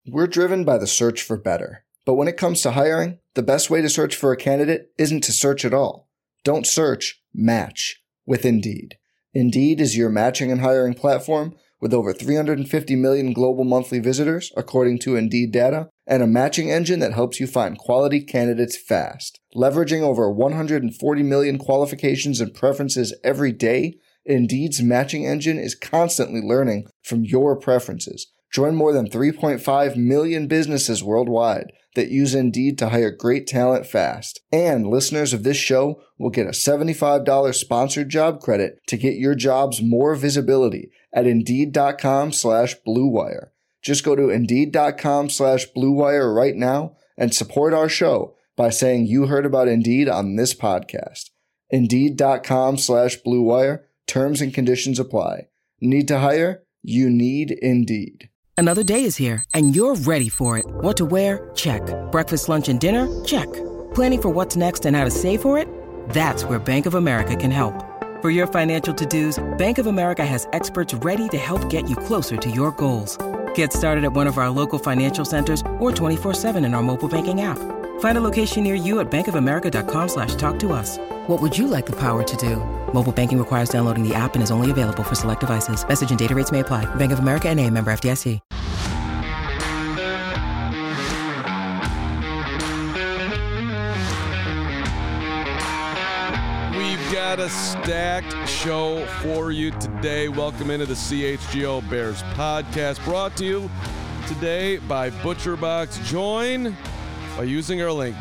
We're driven by the search for better. But when it comes to hiring, the best way to search for a candidate isn't to search at all. Don't search, match with Indeed. Indeed is your matching and hiring platform with over 350 million global monthly visitors, according to Indeed data, and a matching engine that helps you find quality candidates fast. Leveraging over 140 million qualifications and preferences every day, Indeed's matching engine is constantly learning from your preferences. Join more than 3.5 million businesses worldwide that use Indeed to hire great talent fast. And listeners of this show will get a $75 sponsored job credit to get your jobs more visibility at Indeed.com/Blue Wire. Just go to Indeed.com/Blue Wire right now and support our show by saying you heard about Indeed on this podcast. Indeed.com/Blue Wire. Terms and conditions apply. Need to hire? You need Indeed. Another day is here, and you're ready for it. What to wear? Check. Breakfast, lunch, and dinner? Check. Planning for what's next and how to save for it? That's where Bank of America can help. For your financial to-dos, Bank of America has experts ready to help get you closer to your goals. Get started at one of our local financial centers or 24/7 in our mobile banking app. Find a location near you at bankofamerica.com/talktous. What would you like the power to do? Mobile banking requires downloading the app and is only available for select devices. Message and data rates may apply. Bank of America N.A., member FDIC. We've got a stacked show for you today. Welcome into the CHGO Bears podcast, brought to you today by ButcherBox. Join by using our link,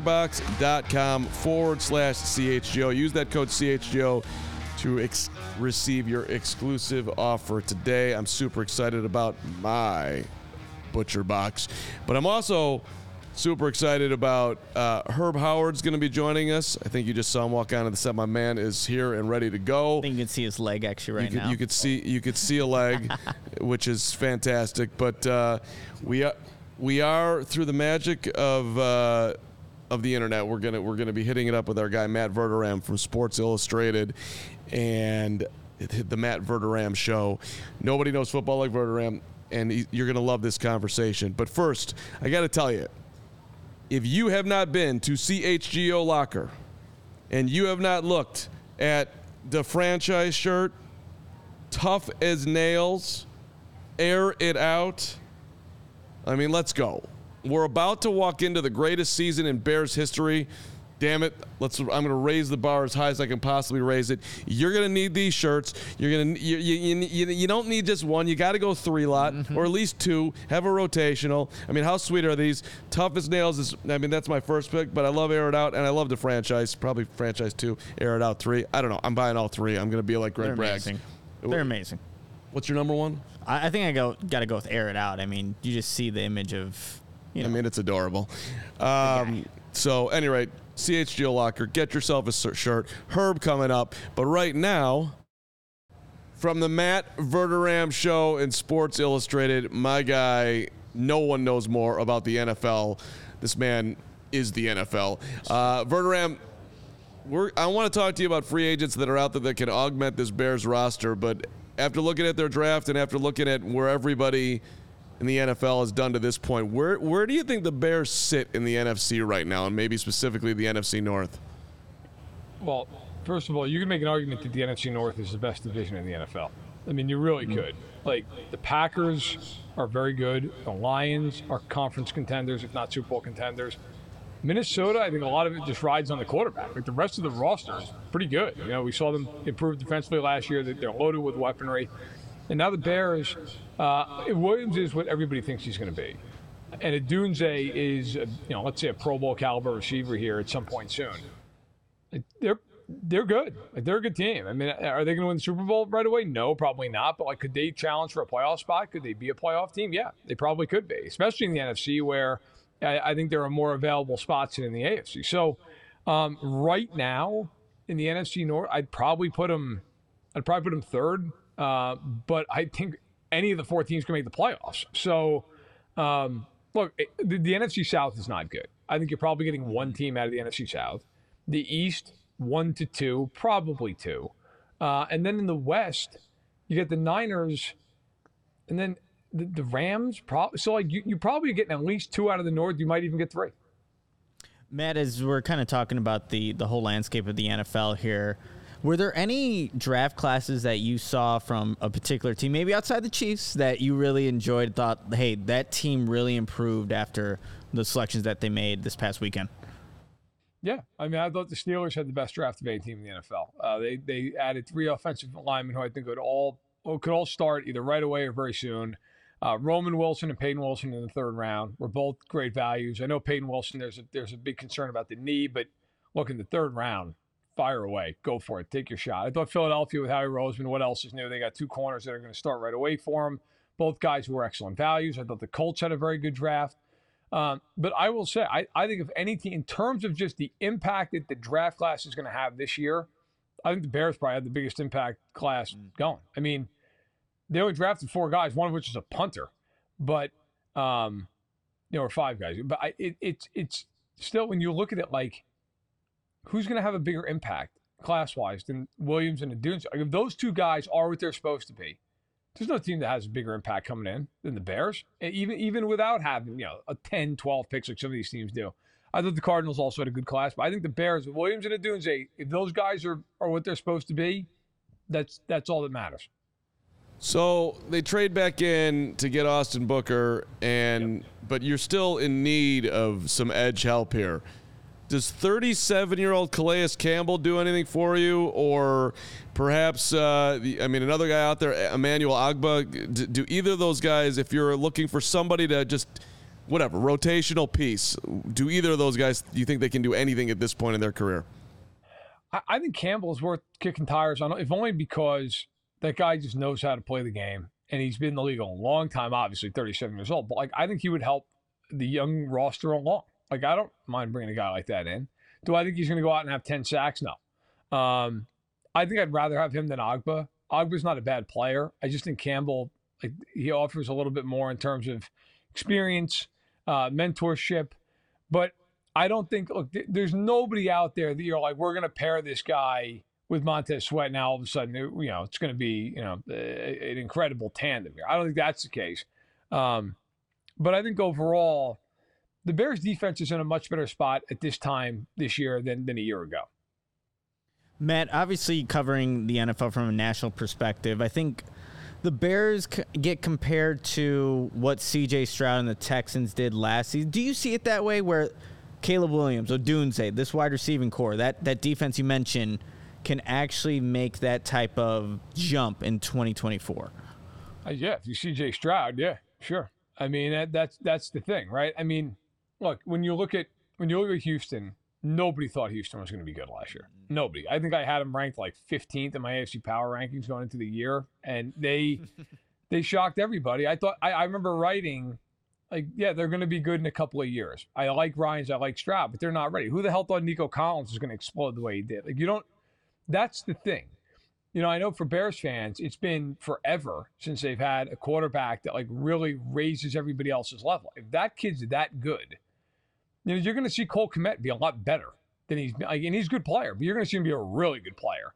butcherbox.com/CHGO. Use that code CHGO to receive your exclusive offer today. I'm super excited about my ButcherBox, but I'm also super excited about Herb Howard's going to be joining us. I think you just saw him walk onto the set. My man is here and ready to go. I think you can see his leg actually now. You could see a leg, which is fantastic. But we are through the magic of the internet. We're gonna be hitting it up with our guy Matt Verderame from Sports Illustrated, and the Matt Verderame Show. Nobody knows football like Verderame, and you're gonna love this conversation. But first, I got to tell you, if you have not been to CHGO Locker and you have not looked at the franchise shirt, tough as nails, air it out. I mean, let's go. We're about to walk into the greatest season in Bears history. Damn it. I'm going to raise the bar as high as I can possibly raise it. You're going to need these shirts. You don't need just one. You got to go 3 lot or at least 2. Have a rotational. I mean, how sweet are these? Tough as nails that's my first pick, but I love Air It Out, and I love the franchise. Probably franchise 2, Air It Out 3. I don't know. I'm buying all 3. I'm going to be like Greg Bragg. They're amazing. What's your number 1? I think I got to go with Air It Out. I mean, you just see the image of, I mean, it's adorable. So, at any rate, CHGO Locker, get yourself a shirt. Herb coming up. But right now, from the Matt Verderame Show in Sports Illustrated, my guy, no one knows more about the NFL. This man is the NFL. Verderame, I want to talk to you about free agents that are out there that can augment this Bears roster, but after looking at their draft and after looking at where everybody in the NFL has done to this point, where do you think the Bears sit in the NFC right now, and maybe specifically the NFC North? Well, first of all, you can make an argument that the NFC North is the best division in the NFL. I mean, you really could. Like, the Packers are very good. The Lions are conference contenders, if not Super Bowl contenders. Minnesota, I think a lot of it just rides on the quarterback. Like, the rest of the roster is pretty good. We saw them improve defensively last year. They're loaded with weaponry. And now the Bears, Williams is what everybody thinks he's going to be. And Odunze is, let's say a Pro Bowl caliber receiver here at some point soon. They're good. They're a good team. I mean, are they going to win the Super Bowl right away? No, probably not. But could they challenge for a playoff spot? Could they be a playoff team? Yeah, they probably could be, especially in the NFC where I think there are more available spots than in the AFC. So right now in the NFC North, I'd probably put them third. But I think any of the 4 teams can make the playoffs. So, look, the NFC South is not good. I think you're probably getting 1 team out of the NFC South. The East, 1 to 2, probably 2. And then in the West, you get the Niners. And then the Rams, so like you probably getting at least 2 out of the North. You might even get 3. Matt, as we're kind of talking about the whole landscape of the NFL here, were there any draft classes that you saw from a particular team, maybe outside the Chiefs, that you really enjoyed, thought, hey, that team really improved after the selections that they made this past weekend? Yeah, I mean, I thought the Steelers had the best draft of any team in the NFL. They added 3 offensive linemen who I think could all start either right away or very soon. Roman Wilson and Peyton Wilson in the 3rd round were both great values. I know Peyton Wilson, there's a big concern about the knee, but look, in the 3rd round, fire away. Go for it. Take your shot. I thought Philadelphia with Howie Roseman, what else is new? They got 2 corners that are going to start right away for him. Both guys were excellent values. I thought the Colts had a very good draft. But I will say, I think if anything, in terms of just the impact that the draft class is going to have this year, I think the Bears probably had the biggest impact class going. I mean, they only drafted 4 guys, one of which is a punter, but or 5 guys. But it's still, when you look at it, like, who's going to have a bigger impact class-wise than Williams and Odunze? Like, if those 2 guys are what they're supposed to be, there's no team that has a bigger impact coming in than the Bears, even without having a 10, 12 picks like some of these teams do. I thought the Cardinals also had a good class, but I think the Bears, Williams and Odunze, if those guys are what they're supposed to be, that's all that matters. So they trade back in to get Austin Booker, but you're still in need of some edge help here. Does 37-year-old Calais Campbell do anything for you? Or perhaps, another guy out there, Emmanuel Agba, do either of those guys, if you're looking for somebody to just, rotational piece, do either of those guys, do you think they can do anything at this point in their career? I think Campbell is worth kicking tires on, if only because that guy just knows how to play the game. And he's been in the league a long time, obviously 37 years old. But, I think he would help the young roster along. I don't mind bringing a guy like that in. Do I think he's going to go out and have 10 sacks? No. I think I'd rather have him than Agba. Agba's not a bad player. I just think Campbell, he offers a little bit more in terms of experience, mentorship. But I don't think, there's nobody out there that you're like, we're going to pair this guy with Montez Sweat. Now all of a sudden, it's going to be, an incredible tandem here. I don't think that's the case. But I think overall, the Bears defense is in a much better spot at this time this year than a year ago. Matt, obviously covering the NFL from a national perspective, I think the Bears get compared to what C.J. Stroud and the Texans did last season. Do you see it that way, where Caleb Williams, Odunze, this wide receiving core, that defense you mentioned, can actually make that type of jump in 2024? Yeah, if you C.J. Stroud, yeah, sure. I mean, that's the thing, right? I mean, look, when you look at Houston, nobody thought Houston was going to be good last year. Nobody. I think I had them ranked 15th in my AFC Power rankings going into the year, and they shocked everybody. I remember writing, they're going to be good in a couple of years. I like Ryans, I like Stroud, but they're not ready. Who the hell thought Nico Collins was going to explode the way he did? That's the thing. I know for Bears fans, it's been forever since they've had a quarterback that really raises everybody else's level. If that kid's that good, you're going to see Cole Kmet be a lot better than he's been. And he's a good player, but you're going to see him be a really good player.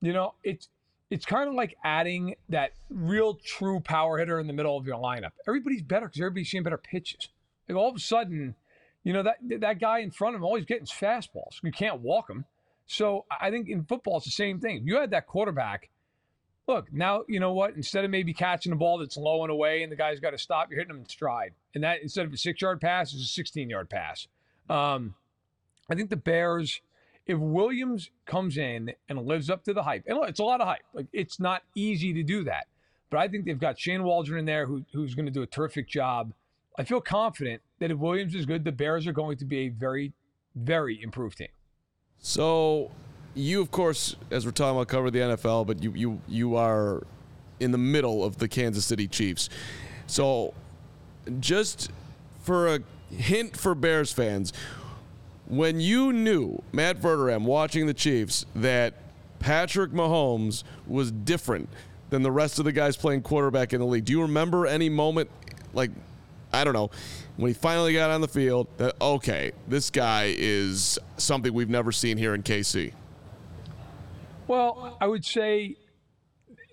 It's kind of like adding that real true power hitter in the middle of your lineup. Everybody's better because everybody's seeing better pitches. All of a sudden, that guy in front of him, all he's getting is fastballs. You can't walk him. So I think in football, it's the same thing. If you had that quarterback, look, now, you know what? Instead of maybe catching a ball that's low and away and the guy's got to stop, you're hitting him in stride. And that, instead of a 6-yard pass, is a 16-yard pass. I think the Bears, if Williams comes in and lives up to the hype, and look, it's a lot of hype. It's not easy to do that. But I think they've got Shane Waldron in there who's going to do a terrific job. I feel confident that if Williams is good, the Bears are going to be a very, very improved team. So you, of course, as we're talking about, cover the NFL, but you are in the middle of the Kansas City Chiefs. So just for a hint for Bears fans, when you knew, Matt Verderame, watching the Chiefs, that Patrick Mahomes was different than the rest of the guys playing quarterback in the league, do you remember any moment, I don't know, when he finally got on the field, that, okay, this guy is something we've never seen here in KC? Well, I would say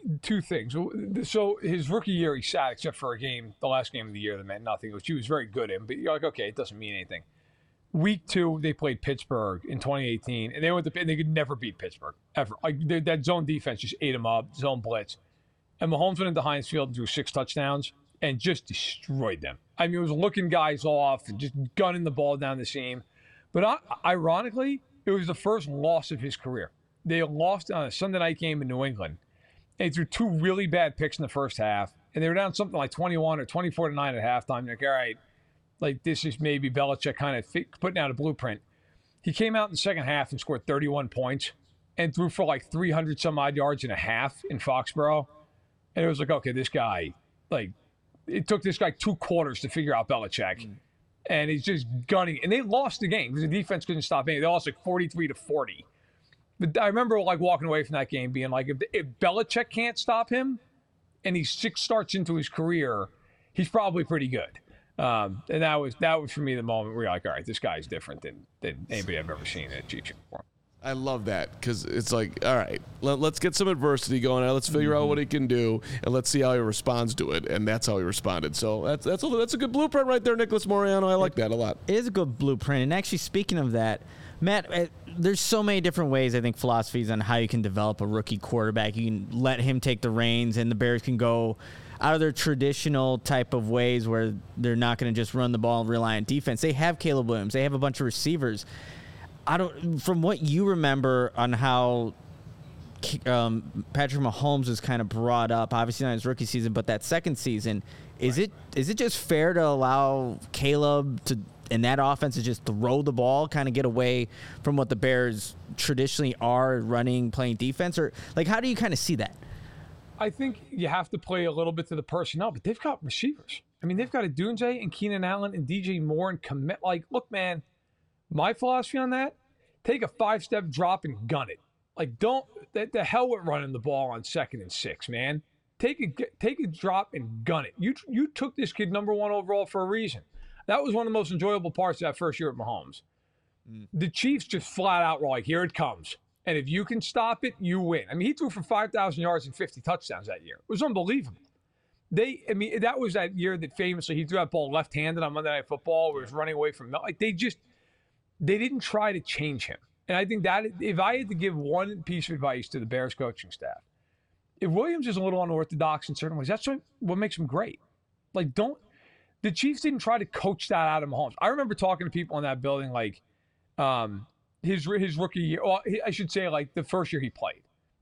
two things. So his rookie year, he sat except for a game, the last game of the year that meant nothing, which he was very good in. But you're like, okay, it doesn't mean anything. Week 2, they played Pittsburgh in 2018, and they could never beat Pittsburgh ever. Like that zone defense just ate them up, zone blitz, and Mahomes went into Heinz Field and threw 6 touchdowns and just destroyed them. I mean, it was looking guys off and just gunning the ball down the seam. But ironically, it was the first loss of his career. They lost on a Sunday night game in New England. They threw 2 really bad picks in the first half, and they were down something like 21 or 24-9 at halftime. You're like, all right, like this is maybe Belichick kind of putting out a blueprint. He came out in the second half and scored 31 points and threw for like 300 some odd yards and a half in Foxborough. And it was like, okay, this guy, like, it took this guy 2 quarters to figure out Belichick. And he's just gunning. And they lost the game because the defense couldn't stop anything. They lost like 43-40. But I remember like walking away from that game being like, if Belichick can't stop him and he's 6 starts into his career, he's probably pretty good. And that was for me the moment where you're like, all right, this guy's different than anybody I've ever seen at Chiefs before. I love that because it's like, all right, let's get some adversity going on. Let's figure out what he can do, and let's see how he responds to it. And that's how he responded. So that's a good blueprint right there, Nicholas Moreano. I like that a lot. It is a good blueprint. And actually, speaking of that, Matt, there's so many different ways, I think, philosophies on how you can develop a rookie quarterback. You can let him take the reins, and the Bears can go out of their traditional type of ways where they're not going to just run the ball and rely on defense. They have Caleb Williams. They have a bunch of receivers. From what you remember on how Patrick Mahomes was kind of brought up, obviously not his rookie season, but that second season, is it just fair to allow Caleb to in that offense to just throw the ball, kind of get away from what the Bears traditionally are running, playing defense? Or like, how do you kind of see that? I think you have to play a little bit to the personnel, but they've got receivers. I mean, they've got a Dunze and Keenan Allen and DJ Moore and commit. Like, look, man, my philosophy on that, take a 5-step drop and gun it. Like, don't, the hell with running the ball on 2nd and 6, man. Take a drop and gun it. You took this kid number 1 overall for a reason. That was one of the most enjoyable parts of that first year at Mahomes. The Chiefs just flat out were like, here it comes. And if you can stop it, you win. I mean, he threw for 5,000 yards and 50 touchdowns that year. It was unbelievable. That was that year that famously he threw that ball left-handed on Monday Night Football where he was running away from like they didn't try to change him. And I think that if I had to give one piece of advice to the Bears coaching staff, if Williams is a little unorthodox in certain ways, that's what makes him great. Like, the Chiefs didn't try to coach that out of Mahomes. I remember talking to people in that building like his rookie year. Well, I should say like the first year he played.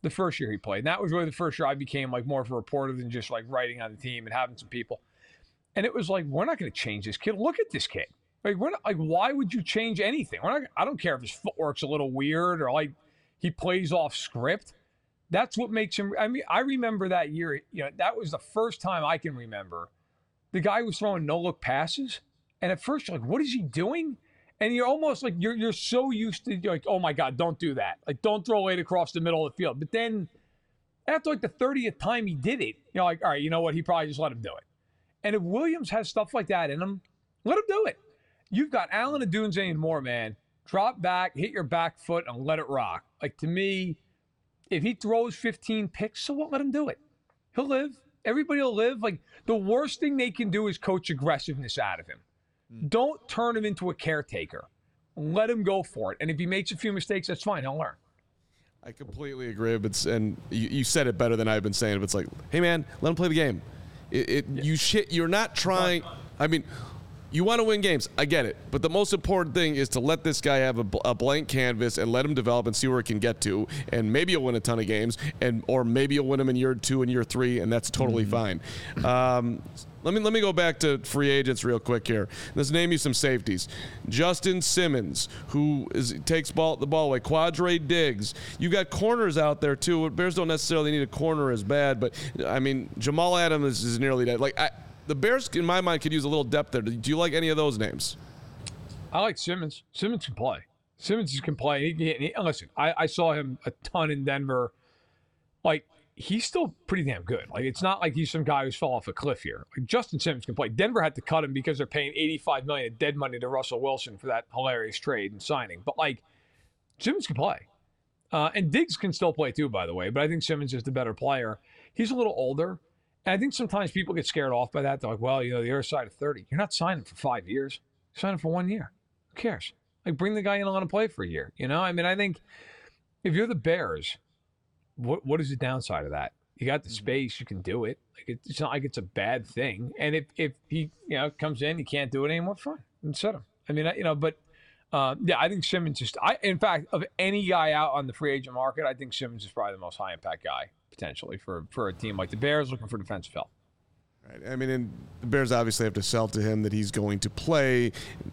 And that was really the first year I became like more of a reporter than just like writing on the team and having some people. And it was like, we're not going to change this kid. Look at this kid. Like, why would you change anything? I don't care if his footwork's a little weird or like he plays off script. That's what makes him. I mean, I remember that year. That was the first time I can remember the guy was throwing no-look passes. And at first you're like, what is he doing? And you're almost like, you're so used to, you're like, oh my God, don't do that. Like, don't throw it across the middle of the field. But then after like the 30th time he did it, you're like, all right, you know what? He probably just let him do it. And if Williams has stuff like that in him, let him do it. You've got Allen and Dunze and Moore, man. Drop back, hit your back foot, and let it rock. Like, to me, if he throws 15 picks, so what? Let him do it. He'll live. Everybody will live. Like, the worst thing they can do is coach aggressiveness out of him. Don't turn him into a caretaker. Let him go for it. And if he makes a few mistakes, that's fine. He'll learn. I completely agree. And you said it better than I've been saying. But it's like, hey, man, let him play the game. You're not trying. I mean, you want to win games. I get it. But the most important thing is to let this guy have a blank canvas and let him develop and see where he can get to. And maybe you'll win a ton of games, or maybe you'll win them in year 2 and year 3, and that's totally fine. Let me go back to free agents real quick here. Let's name you some safeties. Justin Simmons, who takes the ball away. Quadre Diggs. You got corners out there too. Bears don't necessarily need a corner as bad, but I mean Jamal Adams is nearly dead. Like the Bears, in my mind, could use a little depth there. Do you like any of those names? I like Simmons. Simmons can play. Simmons can play. Listen, I saw him a ton in Denver. Like, he's still pretty damn good. Like, it's not like he's some guy who's fell off a cliff here. Like, Justin Simmons can play. Denver had to cut him because they're paying $85 million of dead money to Russell Wilson for that hilarious trade and signing. But, like, Simmons can play. And Diggs can still play too, by the way. But I think Simmons is the better player. he's a little older. And I think sometimes people get scared off by that. They're like, well, the other side of 30. You're not signing for 5 years. You're signing for 1 year. Who cares? Like, bring the guy in on to play for a year. I mean, I think if you're the Bears, what is the downside of that? You got the space. You can do it. Like, it's not like it's a bad thing. And if he comes in, he can't do it anymore, fine. And set him. I mean, I think Simmons in fact, of any guy out on the free agent market, I think Simmons is probably the most high impact guy potentially for a team like the Bears looking for defensive help. Right. I mean, and the Bears obviously have to sell to him that he's going to play,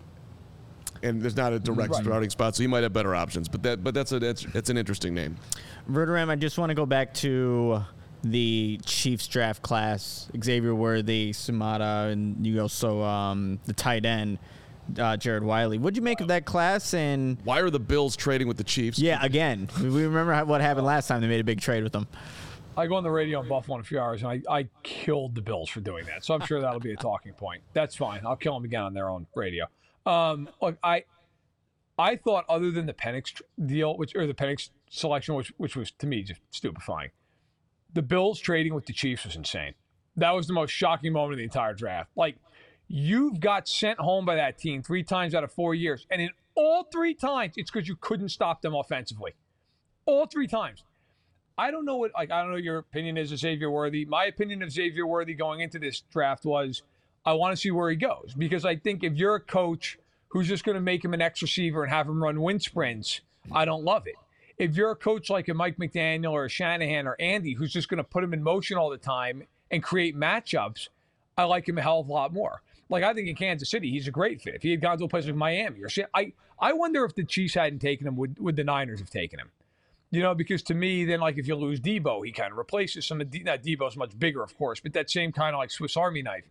and there's not a direct starting spot, so he might have better options. But that's an interesting name. Verderame, I just want to go back to the Chiefs draft class. Xavier Worthy, Sumata, and you also the tight end. Jared Wiley. What'd you make of that class? And why are the Bills trading with the Chiefs? Yeah, again, we remember what happened last time they made a big trade with them. I go on the radio in Buffalo in a few hours, and I killed the Bills for doing that. So I'm sure that'll be a talking point. That's fine. I'll kill them again on their own radio. Look, I thought other than the Penix deal, or the Penix selection, which was to me just stupefying, the Bills trading with the Chiefs was insane. That was the most shocking moment of the entire draft. Like, you've got sent home by that team 3 times out of 4 years. And in all 3 times, it's because you couldn't stop them offensively. All 3 times. I don't know what your opinion is of Xavier Worthy. My opinion of Xavier Worthy going into this draft was, I want to see where he goes. Because I think if you're a coach who's just going to make him an X receiver and have him run wind sprints, I don't love it. If you're a coach like a Mike McDaniel or a Shanahan or Andy who's just going to put him in motion all the time and create matchups, I like him a hell of a lot more. Like, I think in Kansas City, he's a great fit. If he had gone to a place like Miami or shit, I wonder if the Chiefs hadn't taken him, would the Niners have taken him? Because to me, then, like, if you lose Debo, he kind of replaces some of Debo's much bigger, of course, but that same kind of like Swiss Army knife.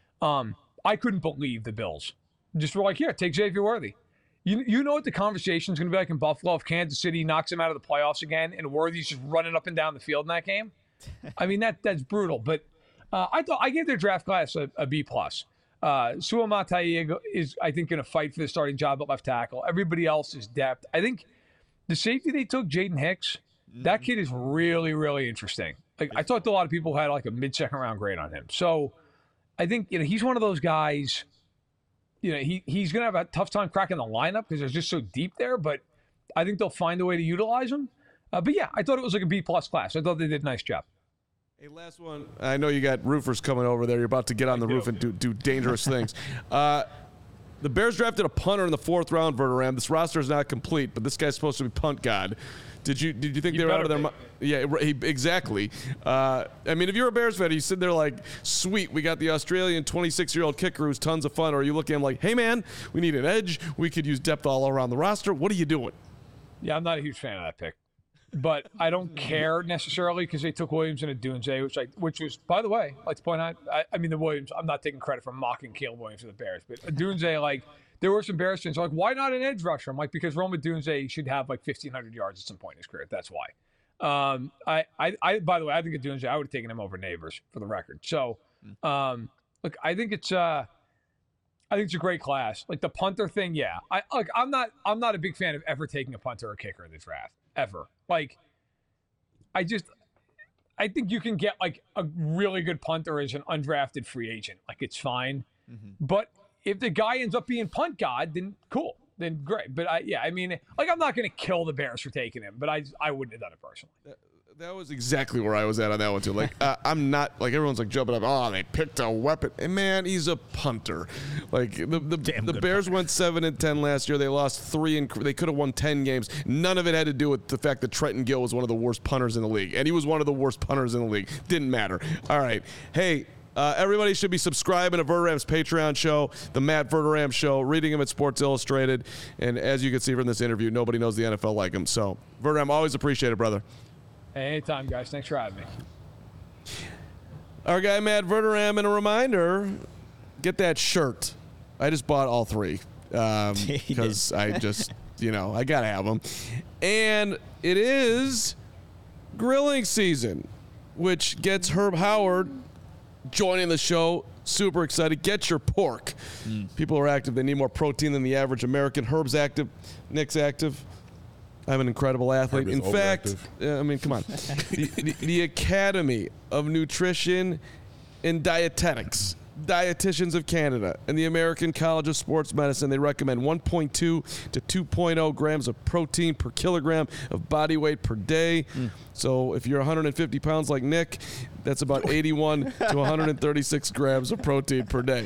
I couldn't believe the Bills just were like, here, take Xavier Worthy. You know what the conversation's going to be like in Buffalo if Kansas City knocks him out of the playoffs again and Worthy's just running up and down the field in that game? I mean, that's brutal. But I gave their draft class a B+. Suamataia is, I think, going to fight for the starting job at left tackle. Everybody else is depth. I think the safety they took, Jaden Hicks, that kid is really, really interesting. Like, I talked to a lot of people who had like a mid-second round grade on him. So I think, he's one of those guys, he's going to have a tough time cracking the lineup because they're just so deep there, but I think they'll find a way to utilize him. But yeah, I thought it was like a B+ class. I thought they did a nice job. Hey, last one. I know you got roofers coming over there. You're about to get on the roof and do dangerous things. The Bears drafted a punter in the 4th round, Verderame. This roster is not complete, but this guy's supposed to be punt god. Did you think they were out of their mind? Yeah, exactly. I mean, if you're a Bears fan, you sit there like, sweet, we got the Australian 26-year-old kicker who's tons of fun, or are you looking at him like, hey, man, we need an edge. We could use depth all around the roster. What are you doing? Yeah, I'm not a huge fan of that pick. But I don't care necessarily because they took Williams and Odunze, which was, by the way, I'd like to point out, I mean, the Williams, I'm not taking credit for mocking Caleb Williams for the Bears, but Odunze, there were some Bears fans like, why not an edge rusher? I'm like, because Rome Odunze should have 1,500 yards at some point in his career. That's why. I by the way, I think Odunze, I would have taken him over Neighbors for the record. So, look, I think it's a great class. Like the punter thing, yeah. I'm not a big fan of ever taking a punter or a kicker in the draft. Ever. Like, I think you can get like a really good punter as an undrafted free agent. Like, it's fine. Mm-hmm. But if the guy ends up being punt god, then cool. Then great. But I mean, like, I'm not going to kill the Bears for taking him, but I wouldn't have done it personally. That was exactly where I was at on that one, too. Like, I'm not, like, everyone's, like, jumping up, oh, they picked a weapon. And, man, he's a punter. Like, the Bears went 7-10 last year. They lost 3, and they could have won 10 games. None of it had to do with the fact that Trenton Gill was one of the worst punters in the league. And he was one of the worst punters in the league. Didn't matter. All right. Hey, everybody should be subscribing to Verderame's Patreon show, the Matt Verderame Show, reading him at Sports Illustrated. And as you can see from this interview, nobody knows the NFL like him. So, Verderame, always appreciate it, brother. Hey, anytime, guys. Thanks for having me. Our guy, Matt Verderame, and a reminder, get that shirt. I just bought all 3 because I just, I got to have them. And it is grilling season, which gets Herb Howard joining the show. Super excited. Get your pork. People are active. They need more protein than the average American. Herb's active. Nick's active. I'm an incredible athlete. Herb is In fact, overactive. I mean, come on. The Academy of Nutrition and Dietetics, Dietitians of Canada, and the American College of Sports Medicine, they recommend 1.2 to 2.0 grams of protein per kilogram of body weight per day. So if you're 150 pounds like Nick, that's about 81 to 136 grams of protein per day.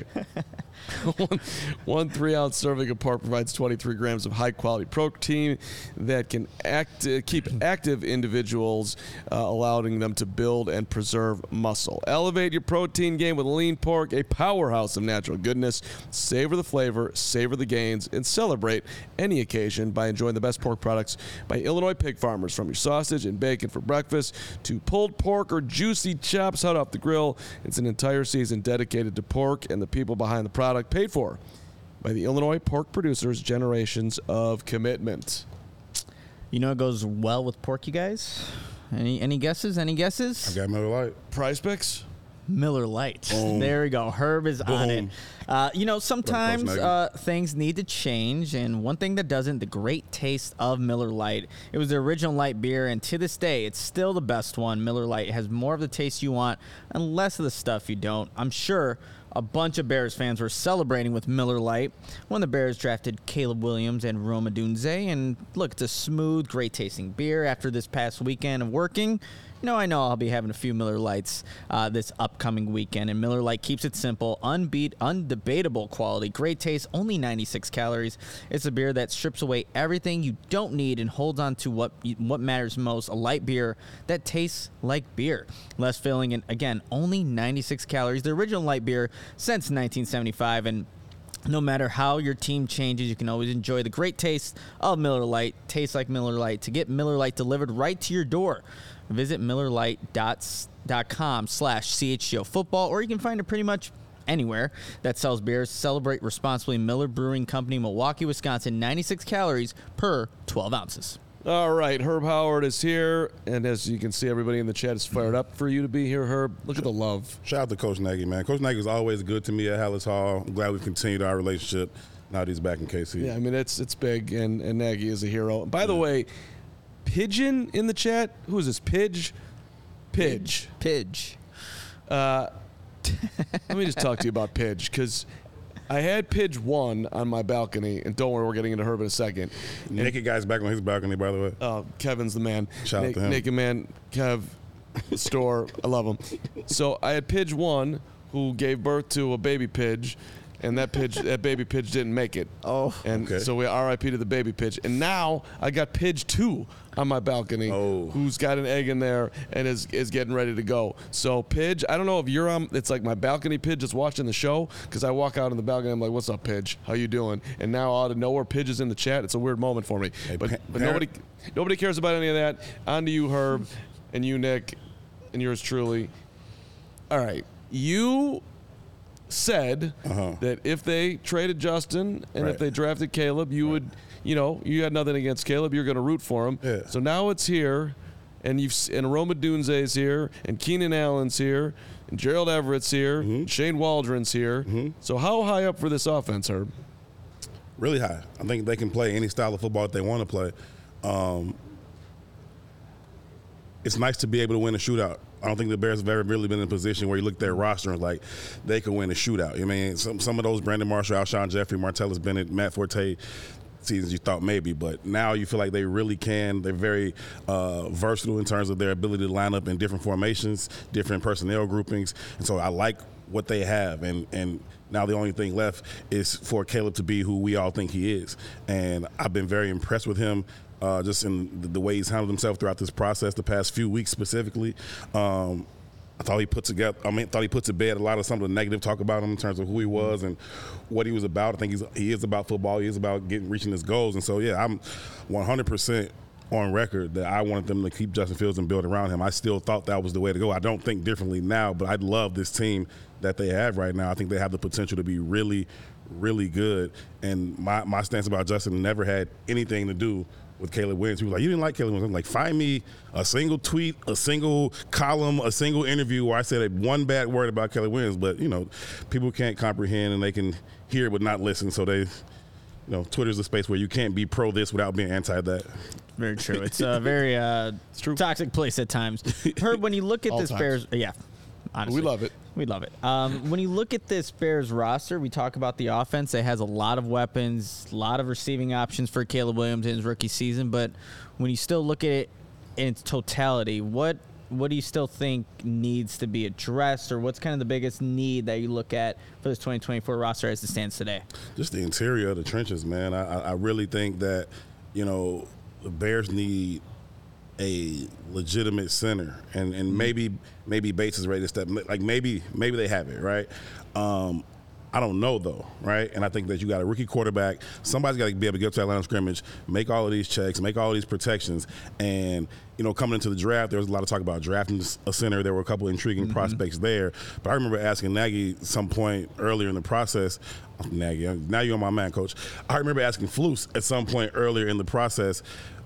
One 3-ounce serving of pork provides 23 grams of high-quality protein that can keep active individuals, allowing them to build and preserve muscle. Elevate your protein game with lean pork, a powerhouse of natural goodness. Savor the flavor, savor the gains, and celebrate any occasion by enjoying the best pork products by Illinois pig farmers. From your sausage and bacon for breakfast to pulled pork or juicy chops hot off the grill, it's an entire season dedicated to pork and the people behind the product, paid for by the Illinois pork producers' generations of commitment. You know it goes well with pork, you guys? Any guesses? Any guesses? I got Miller Lite. Prize Picks? Miller Lite. Boom. There we go. Herb is on it. Sometimes Close, things need to change, and one thing that doesn't, the great taste of Miller Lite. It was the original light beer, and to this day, it's still the best one. Miller Lite has more of the taste you want and less of the stuff you don't. I'm sure a bunch of Bears fans were celebrating with Miller Lite when the Bears drafted Caleb Williams and Rome Odunze. And look, it's a smooth, great-tasting beer. After this past weekend of working, I know I'll be having a few Miller Lites this upcoming weekend. And Miller Lite keeps it simple, undebatable quality, great taste, only 96 calories. It's a beer that strips away everything you don't need and holds on to what matters most, a light beer that tastes like beer. Less filling, and again, only 96 calories. The original light beer since 1975, and no matter how your team changes, you can always enjoy the great taste of Miller Lite. Tastes like Miller Lite. To get Miller Lite delivered right to your door, visit MillerLite.com/CHGO football, or you can find it pretty much anywhere that sells beers. Celebrate responsibly. Miller Brewing Company, Milwaukee, Wisconsin. 96 calories per 12 ounces. All right, Herb Howard is here, and as you can see, everybody in the chat is fired up for you to be here, Herb. Look at the love. Shout out to Coach Nagy, man. Coach Nagy is always good to me at Hallis Hall. I'm glad we've continued our relationship now that he's back in KC. Yeah, I mean, it's big, and Nagy is a hero. By the way, Pigeon in the chat. Who is this? Pidge? Pidge. Let me just talk to you about Pidge, because I had Pidge 1 on my balcony, and don't worry, we're getting into Herb in a second. Naked guy's back on his balcony, by the way. Kevin's the man. Shout out to him. Naked Man, Kev, store. I love him. So I had Pidge 1, who gave birth to a baby Pidge, and that baby Pidge didn't make it. Oh. And Okay. so we RIP to the baby Pidge. And now I got Pidge 2 on my balcony, who's got an egg in there and is getting ready to go. So Pidge, I don't know if you're on, it's like my balcony Pidge is watching the show, because I walk out on the balcony, I'm like, what's up, Pidge? How you doing? And now out of nowhere, Pidge is in the chat. It's a weird moment for me. Hey, But nobody cares about any of that. On to you, Herb, and you, Nick, and yours truly. All right. You said that if they traded Justin and if they drafted Caleb, you would, you had nothing against Caleb. You're going to root for him. Yeah. So now it's here, and Rome Odunze's here, and Keenan Allen's here, and Gerald Everett's here, and Shane Waldron's here. So how high up for this offense, Herb? Really high. I think they can play any style of football that they want to play. It's nice to be able to win a shootout. I don't think the Bears have ever really been in a position where you look at their roster and like they could win a shootout. I mean, some of those Brandon Marshall, Alshon Jeffrey, Martellus Bennett, Matt Forte seasons you thought maybe, but now you feel like they really can. They're very versatile in terms of their ability to line up in different formations, different personnel groupings, and so I like what they have. And now the only thing left is for Caleb to be who we all think he is, and I've been very impressed with him. Just in the way he's handled himself throughout this process, the past few weeks specifically. I thought he put to bed a lot of some of the negative talk about him in terms of who he was and what he was about. I think he is about football. He is about reaching his goals. And so, yeah, I'm 100% on record that I wanted them to keep Justin Fields and build around him. I still thought that was the way to go. I don't think differently now, but I love this team that they have right now. I think they have the potential to be really, really good. And my stance about Justin never had anything to do with Caleb Williams. People were like, you didn't like Caleb Williams. I'm like, find me a single tweet, a single column, a single interview where I said one bad word about Caleb Williams. But, people can't comprehend and they can hear but not listen. So they Twitter's a space where you can't be pro this without being anti that. Very true. It's a very toxic place at times. Herb, when you look at this Bears, honestly, we love it. We love it. When you look at this Bears roster, we talk about the offense. It has a lot of weapons, a lot of receiving options for Caleb Williams in his rookie season. But when you still look at it in its totality, what do you still think needs to be addressed, or what's kind of the biggest need that you look at for this 2024 roster as it stands today? Just the interior of the trenches, man. I really think that, the Bears need a legitimate center, and maybe Bates is ready to step. Like maybe they have it, right? I don't know though, right? And I think that you got a rookie quarterback. Somebody's got to be able to get to that line of scrimmage, make all of these checks, make all of these protections, and coming into the draft, there was a lot of talk about drafting a center. There were a couple of intriguing prospects there, but I remember asking Nagy at some point earlier in the process. Nagy, now you're my man, Coach. I remember asking Flus at some point earlier in the process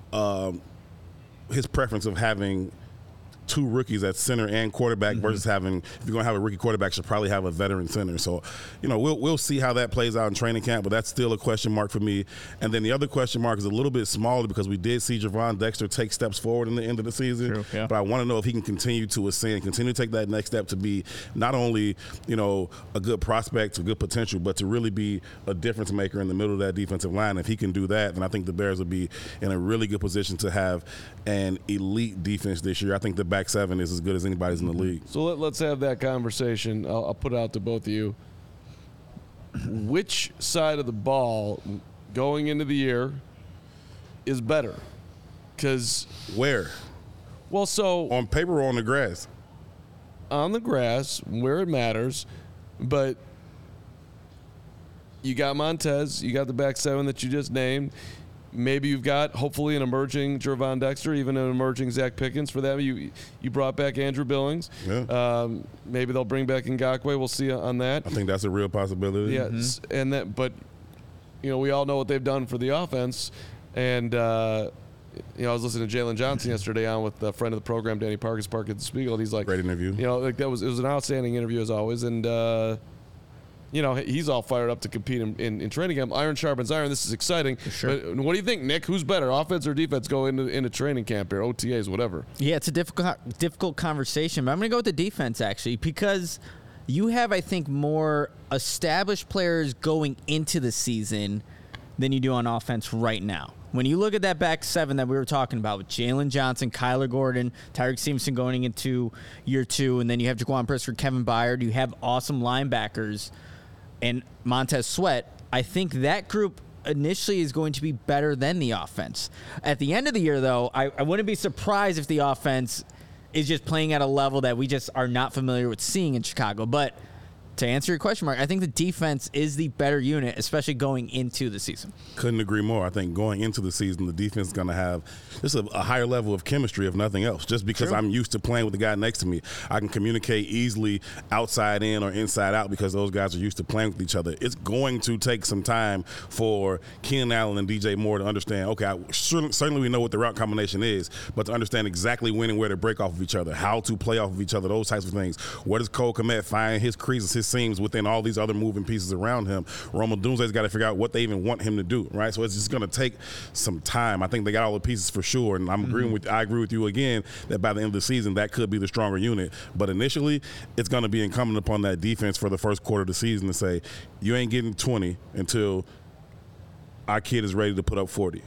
his preference of having two rookies at center and quarterback versus having, if you're going to have a rookie quarterback, should probably have a veteran center. So, we'll see how that plays out in training camp, but that's still a question mark for me. And then the other question mark is a little bit smaller because we did see Javon Dexter take steps forward in the end of the season. True, yeah. But I want to know if he can continue to ascend, continue to take that next step to be not only, a good prospect, a good potential, but to really be a difference maker in the middle of that defensive line. If he can do that, then I think the Bears will be in a really good position to have an elite defense this year. I think the back seven is as good as anybody's in the league. So let's have that conversation. I'll put it out to both of you. Which side of the ball going into the year is better? Because where? Well, so on paper or on the grass? On the grass, where it matters. But you got Montez, you got the back seven that you just named. Maybe you've got, hopefully, an emerging Javon Dexter, even an emerging Zach Pickens for that. You brought back Andrew Billings. Yeah. Maybe they'll bring back Ngakoue. We'll see on that. I think that's a real possibility. Yes, but we all know what they've done for the offense. And I was listening to Jalen Johnson yesterday on with a friend of the program, Danny Parkes, Park at the Spiegel. And he's like, great interview. It was an outstanding interview as always. And he's all fired up to compete in training camp. Iron sharpens iron. This is exciting. Sure. But what do you think, Nick? Who's better, offense or defense, going into training camp here, OTAs, whatever? Yeah, it's a difficult conversation. But I'm going to go with the defense, actually, because you have, I think, more established players going into the season than you do on offense right now. When you look at that back seven that we were talking about with Jalen Johnson, Kyler Gordon, Tyreek Stevenson going into year two, and then you have Jaquan Brisker, Kevin Byard, you have awesome linebackers, and Montez Sweat, I think that group initially is going to be better than the offense. At the end of the year, though, I wouldn't be surprised if the offense is just playing at a level that we just are not familiar with seeing in Chicago. But to answer your question, Mark, I think the defense is the better unit, especially going into the season. Couldn't agree more. I think going into the season, the defense is going to have just a higher level of chemistry, if nothing else. Just because True. I'm used to playing with the guy next to me, I can communicate easily outside in or inside out because those guys are used to playing with each other. It's going to take some time for Keenan Allen and DJ Moore to understand, okay, certainly we know what the route combination is, but to understand exactly when and where to break off of each other, how to play off of each other, those types of things. Where does Cole Kmet find his creases, his seams within all these other moving pieces around him? Roma Dunze's got to figure out what they even want him to do, right? So it's just going to take some time. I think they got all the pieces for sure, and I agree with you again that by the end of the season that could be the stronger unit. But initially, it's going to be incumbent upon that defense for the first quarter of the season to say, you ain't getting 20 until our kid is ready to put up 40.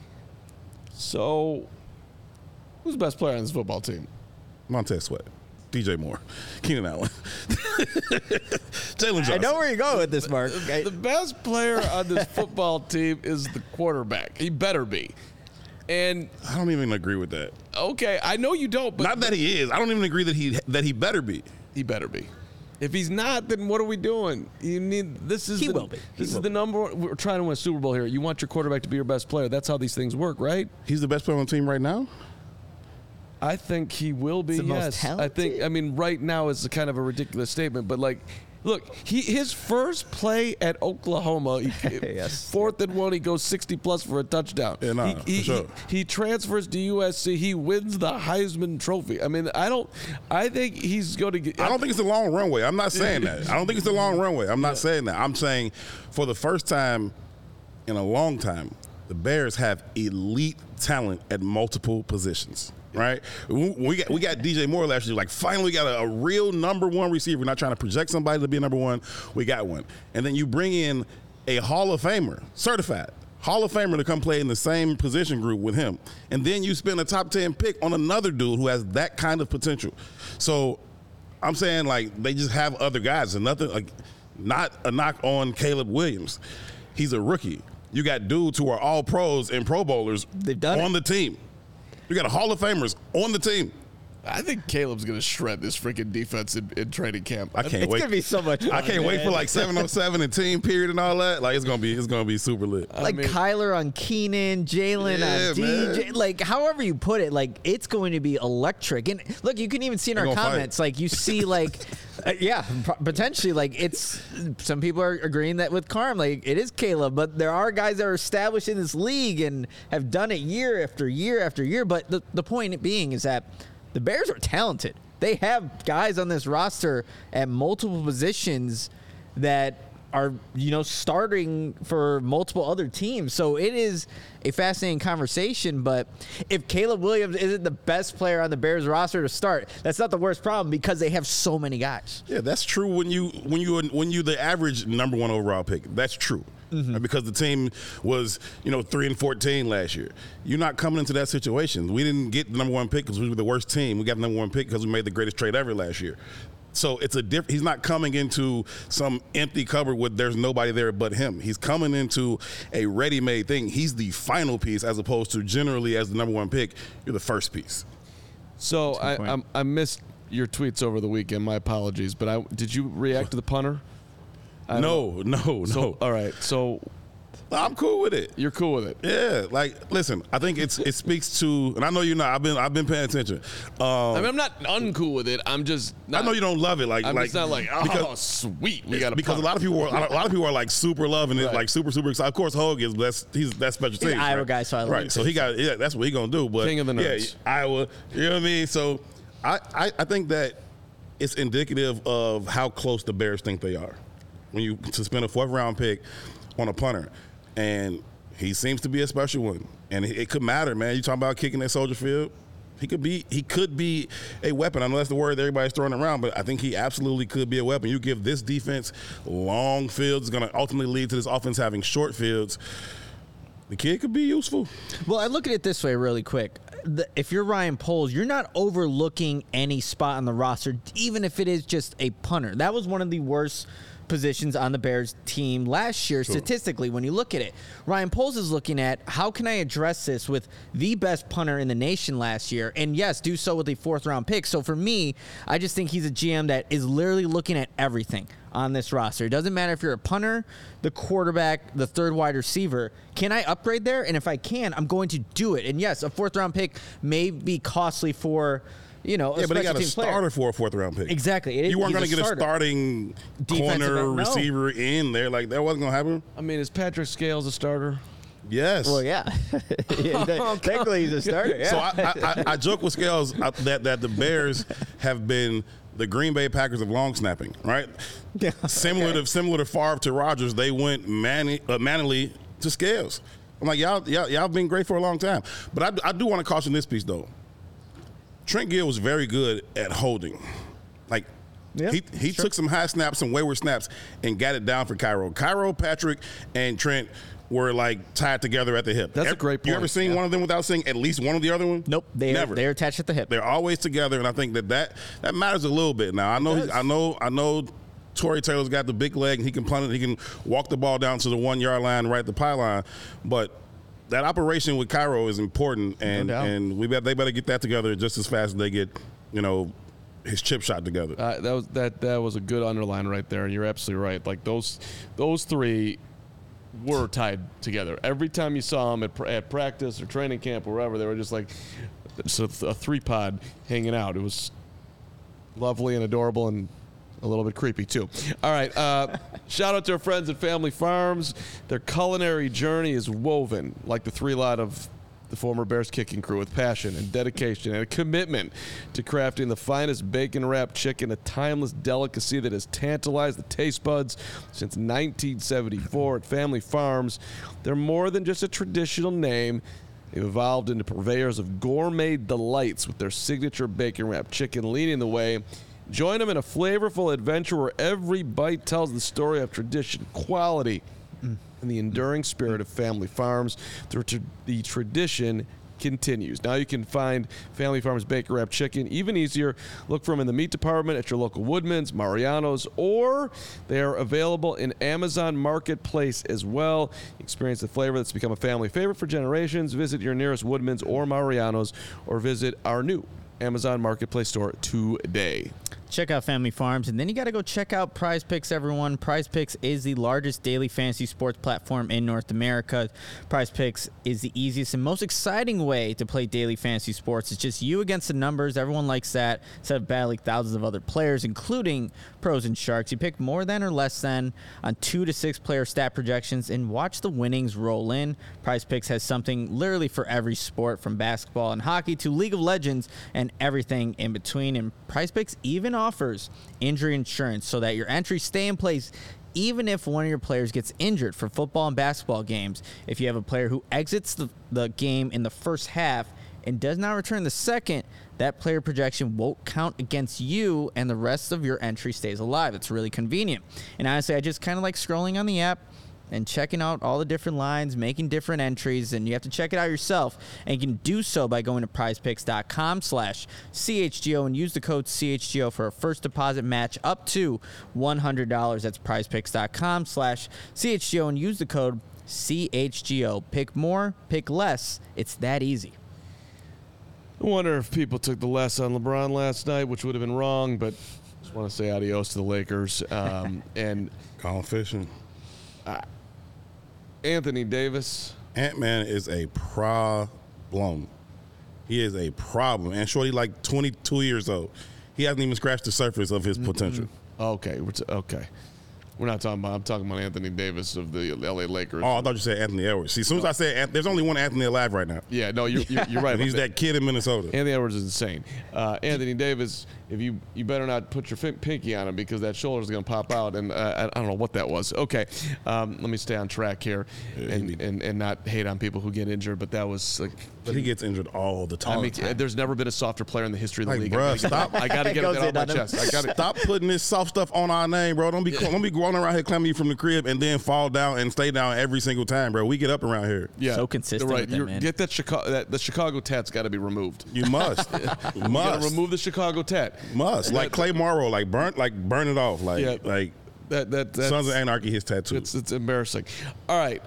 So, who's the best player on this football team? Montez Sweat. DJ Moore, Keenan Allen, Jalen Johnson. I know where you're going with this, Mark. The best player on this football team is the quarterback. He better be. And I don't even agree with that. Okay, I know you don't, but not that he is. I don't even agree that he better be. He better be. If he's not, then what are we doing? You need this is he the, will be. This is the number one. We're trying to win a Super Bowl here. You want your quarterback to be your best player. That's how these things work, right? He's the best player on the team right now. I think he will be. The most Yes, talented? I mean, right now is kind of a ridiculous statement, but like, look, his first play at Oklahoma, Yes. 4th and 1, he goes 60+ for a touchdown. Yeah, for sure. He transfers to USC. He wins the Heisman Trophy. I mean, I think he's going to get. I don't think it's a long runway. I'm not saying that. I don't think it's a long runway. I'm not saying that. I'm saying for the first time in a long time, the Bears have elite talent at multiple positions. Right, we got DJ Moore last year. Like, finally, we got a real number one receiver. We're not trying to project somebody to be number one. We got one, and then you bring in a Hall of Famer, certified Hall of Famer, to come play in the same position group with him, and then you spend a top 10 pick on another dude who has that kind of potential. So, I'm saying, like, they just have other guys, and nothing, like, not a knock on Caleb Williams. He's a rookie. You got dudes who are all pros and Pro Bowlers on the team. You got a Hall of Famers on the team. I think Caleb's going to shred this freaking defense in training camp. I can't wait. It's going to be so much fun. I can't wait for like 707 and team period and all that. Like, it's going to be super lit. Like, Kyler on Keenan, Jalen on DJ. Man. Like, however you put it, like, it's going to be electric. And look, you can even see in our comments, like, you see, like, potentially, like, it's some people are agreeing that with Carm, like, it is Caleb, but there are guys that are established in this league and have done it year after year after year. But the point being is that the Bears are talented. They have guys on this roster at multiple positions that are, starting for multiple other teams. So it is a fascinating conversation. But if Caleb Williams isn't the best player on the Bears roster to start, that's not the worst problem because they have so many guys. Yeah, that's true when you the average number one overall pick. That's true. Mm-hmm. Because the team was, 3-14 last year. You're not coming into that situation. We didn't get the number one pick because we were the worst team. We got the number one pick because we made the greatest trade ever last year. So it's he's not coming into some empty cupboard where there's nobody there but him. He's coming into a ready-made thing. He's the final piece as opposed to generally as the number one pick, you're the first piece. So I missed your tweets over the weekend. My apologies. But did you react to the punter? No. So, all right. So I'm cool with it. You're cool with it. Yeah. Like, listen, I think it speaks to, and I know you're not. I've been paying attention. I'm not uncool with it. I'm just. I know you don't love it. I'm just not like, sweet. We got to. Because a lot of people are like super loving it, like super excited. Of course, Hogue is. He's that special team. He's an Iowa guy, so I like it. So he got. Yeah, that's what he gonna do. But King of the Nerds. Yeah, Iowa. You know what I mean? So I think that it's indicative of how close the Bears think they are. When you to spend a 4th round pick on a punter, and he seems to be a special one, and it could matter, man. You talking about kicking at Soldier Field? He could be a weapon. I know that's the word everybody's throwing around, but I think he absolutely could be a weapon. You give this defense long fields, it's going to ultimately lead to this offense having short fields. The kid could be useful. Well, I look at it this way really quick. If you're Ryan Poles, you're not overlooking any spot on the roster, even if it is just a punter. That was one of the worst positions on the Bears team last year, statistically, when you look at it. Ryan Poles is looking at, how can I address this with the best punter in the nation last year? And yes, do so with a 4th round pick. So for me, I just think he's a GM that is literally looking at everything on this roster. It doesn't matter if you're a punter, the quarterback, the 3rd wide receiver. Can I upgrade there? And if I can, I'm going to do it. And yes, a 4th round pick may be costly for but they got a starter for a 4th round pick. Exactly. You weren't going to get a starting corner receiver in there. Like, that wasn't going to happen. I mean, is Patrick Scales a starter? Yes. Well, yeah. Technically, he's a starter. Yeah. So I joke with Scales that the Bears have been the Green Bay Packers of long snapping, right? Yeah. Similar to Favre to Rodgers, they went manually to Scales. I'm like, y'all been great for a long time. But I do want to caution this piece, though. Trent Gill was very good at holding. Like, he took some high snaps, some wayward snaps, and got it down for Cairo. Cairo, Patrick, and Trent were, like, tied together at the hip. That's a great point. You ever seen one of them without seeing at least one of the other one? Nope. Never. They're attached at the hip. They're always together, and I think that matters a little bit. Now, I know Torrey Taylor's got the big leg, and he can punt it. He can walk the ball down to the 1 yard line, right at the pylon, but that operation with Cairo is important, and they better get that together just as fast as they get, his chip shot together. That was a good underline right there, and you're absolutely right. Like, those 3 were tied together. Every time you saw them at practice or training camp or wherever, they were just like a 3-pod hanging out. It was lovely and adorable and a little bit creepy, too. All right. Shout out to our friends at Family Farms. Their culinary journey is woven like the 3 lot of the former Bears kicking crew, with passion and dedication and a commitment to crafting the finest bacon-wrapped chicken, a timeless delicacy that has tantalized the taste buds since 1974 at Family Farms. They're more than just a traditional name. They've evolved into purveyors of gourmet delights with their signature bacon-wrapped chicken leading the way. Join them in a flavorful adventure where every bite tells the story of tradition, quality, and the enduring spirit of Family Farms. The tradition continues. Now you can find Family Farms Bacon Wrapped Chicken even easier. Look for them in the meat department at your local Woodman's, Mariano's, or they are available in Amazon Marketplace as well. Experience the flavor that's become a family favorite for generations. Visit your nearest Woodman's or Mariano's, or visit our new Amazon Marketplace store today. Check out Family Farms, and then you got to go check out Prize Picks, everyone. Prize Picks is the largest daily fantasy sports platform in North America. Prize Picks is the easiest and most exciting way to play daily fantasy sports. It's just you against the numbers. Everyone likes that. Instead of battling thousands of other players, including pros and sharks, you pick more than or less than on 2 to 6 player stat projections and watch the winnings roll in. Prize Picks has something literally for every sport, from basketball and hockey to League of Legends and everything in between. And Prize Picks even offers injury insurance so that your entries stay in place even if one of your players gets injured. For football and basketball games, if you have a player who exits the game in the first half and does not return the second, that player projection won't count against you and the rest of your entry stays alive. It's really convenient. And honestly, I just kind of like scrolling on the app and checking out all the different lines, making different entries, and you have to check it out yourself. And you can do so by going to prizepicks.com/CHGO and use the code CHGO for a first deposit match up to $100. That's prizepicks.com/CHGO and use the code CHGO. Pick more, pick less. It's that easy. I wonder if people took the less on LeBron last night, which would have been wrong, but just want to say adios to the Lakers. And Colin fishing. Anthony Davis. Ant-Man is a problem. He is a problem. And Shorty, like 22 years old. He hasn't even scratched the surface of his potential. Okay. Okay. We're not talking about, I'm talking about Anthony Davis of the LA Lakers. Oh, I thought you said Anthony Edwards. See, as soon as I said, there's only one Anthony alive right now. Yeah, no, you're right. And he's that kid in Minnesota. Anthony Edwards is insane. Anthony Davis, if you better not put your pinky on him because that shoulder is going to pop out, and I don't know what that was. Okay, let me stay on track here and not hate on people who get injured, but that was like. But he gets injured all the time. I mean, there's never been a softer player in the history of the league. Bruh, stop. I got to get that off my chest. Stop putting this soft stuff on our name, bro. Don't be going around here claiming you from the crib and then fall down and stay down every single time, bro. We get up around here. Yeah, so consistent. Right. With it, man. Get that Chicago. The Chicago tat's got to be removed. You must. You got to remove the Chicago tat. Must. Like Clay Morrow, burn it off. That Sons of Anarchy, his tattoo. It's embarrassing. All right.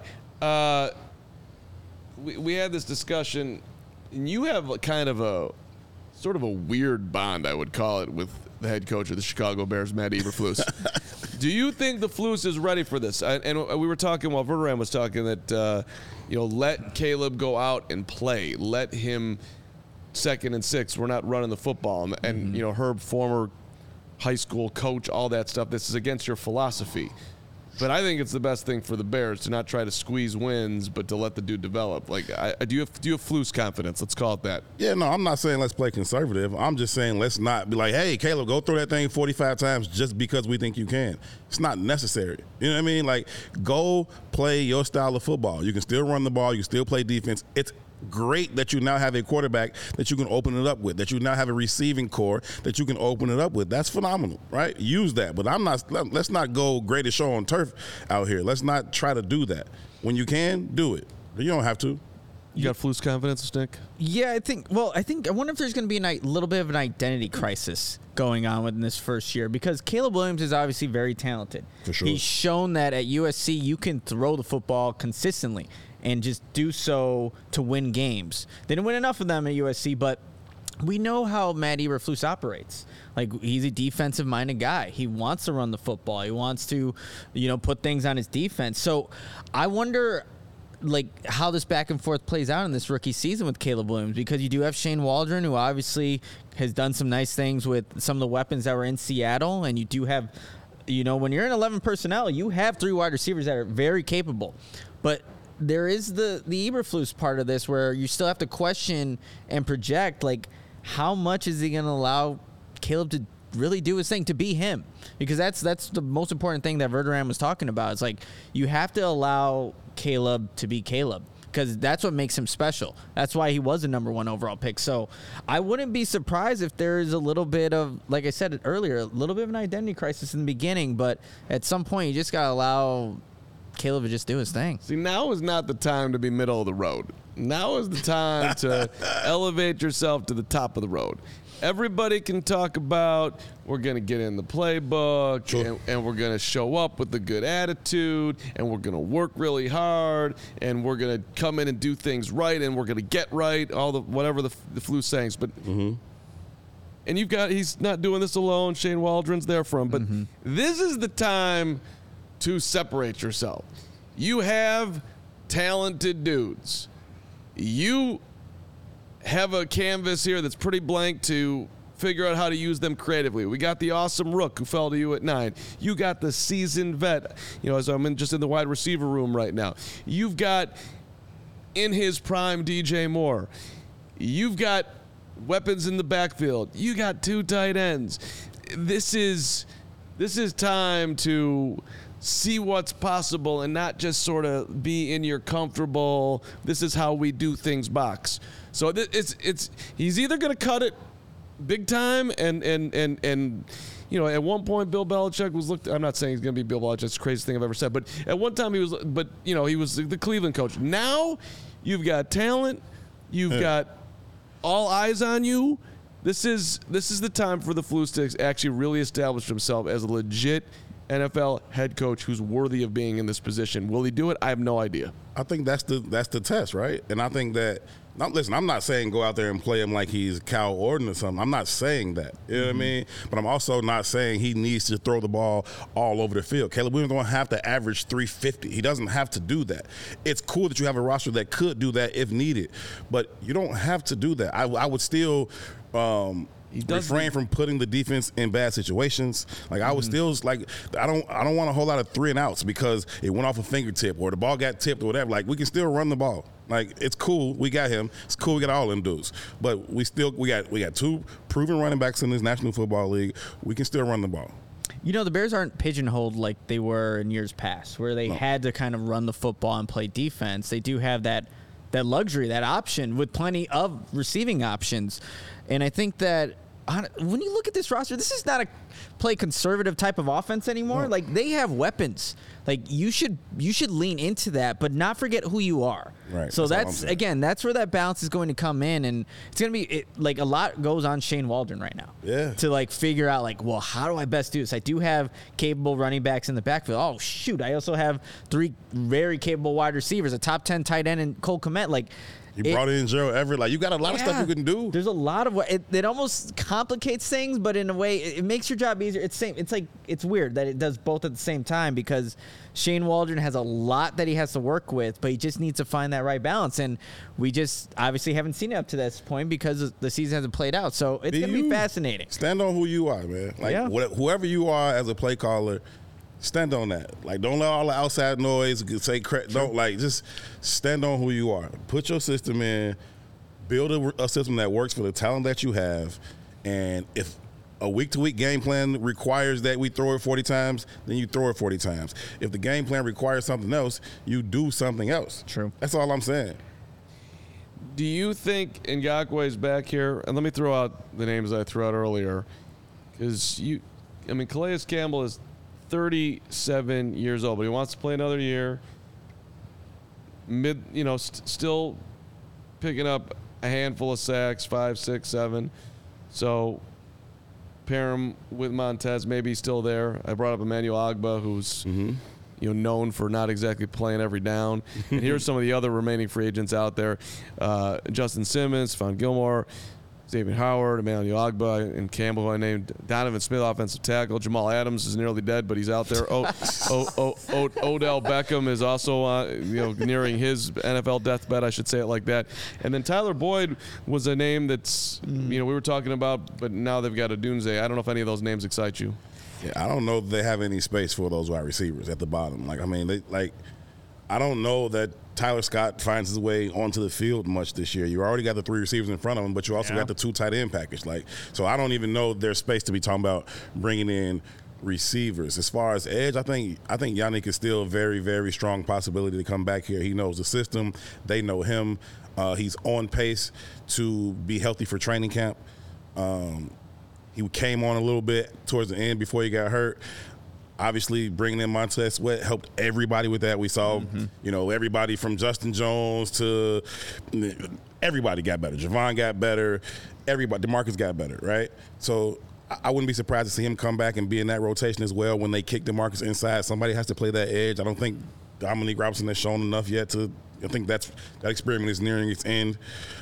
We had this discussion, and you have kind of a sort of a weird bond, I would call it, with the head coach of the Chicago Bears, Matt Eberflus. Do you think the Flus is ready for this? And we were talking while Verderam was talking that let Caleb go out and play, let him 2nd and 6. We're not running the football, and Herb, former high school coach, all that stuff. This is against your philosophy. But I think it's the best thing for the Bears to not try to squeeze wins, but to let the dude develop. Like, do you have Flus confidence? Let's call it that. Yeah, no, I'm not saying let's play conservative. I'm just saying let's not be like, hey, Caleb, go throw that thing 45 times just because we think you can. It's not necessary. You know what I mean? Like, go play your style of football. You can still run the ball. You can still play defense. It's great that you now have a quarterback that you can open it up with, that you now have a receiving core that you can open it up with. That's phenomenal, right? Use that. But let's not go greatest show on turf out here. Let's not try to do that. When you can, do it. But you don't have to. You got Flus confidence, Nick? Yeah, I wonder if there's going to be a little bit of an identity crisis going on within this first year, because Caleb Williams is obviously very talented. For sure. He's shown that at USC you can throw the football consistently and just do so to win games. They didn't win enough of them at USC, but we know how Matt Eberflus operates. Like, he's a defensive-minded guy. He wants to run the football. He wants to, put things on his defense. So I wonder, how this back and forth plays out in this rookie season with Caleb Williams, because you do have Shane Waldron, who obviously has done some nice things with some of the weapons that were in Seattle, and you do have, when you're in 11 personnel, you have 3 wide receivers that are very capable. But there is the Eberflus part of this where you still have to question and project, like, how much is he going to allow Caleb to really do his thing, to be him? Because that's the most important thing that Verderame was talking about. It's like, you have to allow Caleb to be Caleb, because that's what makes him special. That's why he was a number 1 overall pick. So I wouldn't be surprised if there is a little bit of, like I said earlier, a little bit of an identity crisis in the beginning, but at some point you just got to allow Caleb to just do his thing. See, now is not the time to be middle of the road. Now is the time to elevate yourself to the top of the road. Everybody can talk about, we're going to get in the playbook, Sure. and we're going to show up with a good attitude, and we're going to work really hard, and we're going to come in and do things right, and we're going to get right, all the whatever the flu sayings. But and he's not doing this alone. Shane Waldron's there for him. But this is the time to separate yourself. You have talented dudes. You have a canvas here that's pretty blank to figure out how to use them creatively. We got the awesome Rook who fell to you at 9. You got the seasoned vet. As I'm just in the wide receiver room right now. You've got in his prime DJ Moore. You've got weapons in the backfield. You got 2 tight ends. This is time to see what's possible and not just sort of be in your comfortable, this is how we do things box. So he's either going to cut it big time and at one point Bill Belichick was I'm not saying he's going to be Bill Belichick, it's the craziest thing I've ever said, but at one time he was the Cleveland coach. Now you've got talent, you've got all eyes on you. This is the time for the Flus to actually really establish himself as a legit NFL head coach who's worthy of being in this position. Will he do it? I have no idea. I think that's the test, right? And I think that, listen, I'm not saying go out there and play him like he's Cal Orton or something. I'm not saying that. You know what I mean? But I'm also not saying he needs to throw the ball all over the field. Caleb Williams don't have to average 350. He doesn't have to do that. It's cool that you have a roster that could do that if needed, but you don't have to do that. I would still refrain from putting the defense in bad situations. Like I was still like, I don't want a whole lot of 3 and outs because it went off a fingertip or the ball got tipped or whatever. Like we can still run the ball. Like it's cool. We got him. It's cool. We got all them dudes. But we got 2 proven running backs in this National Football League. We can still run the ball. The Bears aren't pigeonholed like they were in years past, where they had to kind of run the football and play defense. They do have that luxury, that option with plenty of receiving options. And I think that when you look at this roster, this is not a play conservative type of offense anymore. No. Like they have weapons. Like you should lean into that, but not forget who you are. Right. So that's where that balance is going to come in, and it's going to be like a lot goes on Shane Waldron right now. Yeah. To like figure out like, well, how do I best do this? I do have capable running backs in the backfield. Oh shoot, I also have 3 very capable wide receivers, a top 10 tight end, and Cole Kmet. Like. You brought in Gerald Everett. Like, you got a lot of stuff you can do. There's a lot of it almost complicates things, but in a way, it makes your job easier. It's weird that it does both at the same time because Shane Waldron has a lot that he has to work with, but he just needs to find that right balance. And we just obviously haven't seen it up to this point because the season hasn't played out. So it's going to be fascinating. Stand on who you are, man. Like, whoever you are as a play caller, stand on that. Like, don't let all the outside noise say don't just stand on who you are. Put your system in, build a system that works for the talent that you have, and if a week-to-week game plan requires that we throw it 40 times, then you throw it 40 times. If the game plan requires something else, you do something else. True. That's all I'm saying. Do you think Ngakoue's back here? And let me throw out the names I threw out earlier, because Calais Campbell is 37 years old, but he wants to play another year. Still picking up a handful of sacks, 5, 6, 7. So pair him with Montez, maybe he's still there. I brought up Emmanuel Ogbah, who's known for not exactly playing every down. And here's some of the other remaining free agents out there: Justin Simmons, Stephon Gilmore, Xavier Howard, Emmanuel Ogbah, and Campbell, who I named. Donovan Smith, offensive tackle. Jamal Adams is nearly dead, but he's out there. Odell Beckham is also nearing his NFL deathbed, I should say it like that. And then Tyler Boyd was a name that's we were talking about, but now they've got a Dunze. I don't know if any of those names excite you. Yeah, I don't know if they have any space for those wide receivers at the bottom. I don't know that Tyler Scott finds his way onto the field much this year. You already got the 3 receivers in front of him, but you also got the 2 tight end package. So I don't even know there's space to be talking about bringing in receivers. As far as edge, I think Yannick is still a very, very strong possibility to come back here. He knows the system. They know him. He's on pace to be healthy for training camp. He came on a little bit towards the end before he got hurt. Obviously, bringing in Montez Sweat helped everybody with that. We saw, everybody from Justin Jones to everybody got better. Javon got better. Everybody, DeMarcus got better, right? So I wouldn't be surprised to see him come back and be in that rotation as well when they kick DeMarcus inside. Somebody has to play that edge. I don't think Dominique Robinson has shown enough yet to – I think that experiment is nearing its end.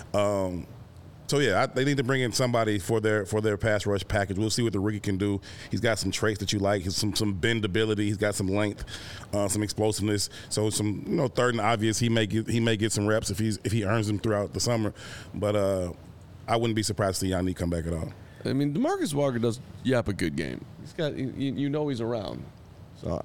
They need to bring in somebody for their pass rush package. We'll see what the rookie can do. He's got some traits that you like. He's some bendability. He's got some length, some explosiveness. So some third and obvious. He may get some reps if he earns them throughout the summer. But I wouldn't be surprised to see Yannick come back at all. I mean, DeMarcus Walker does yap a good game. He's got he's around. So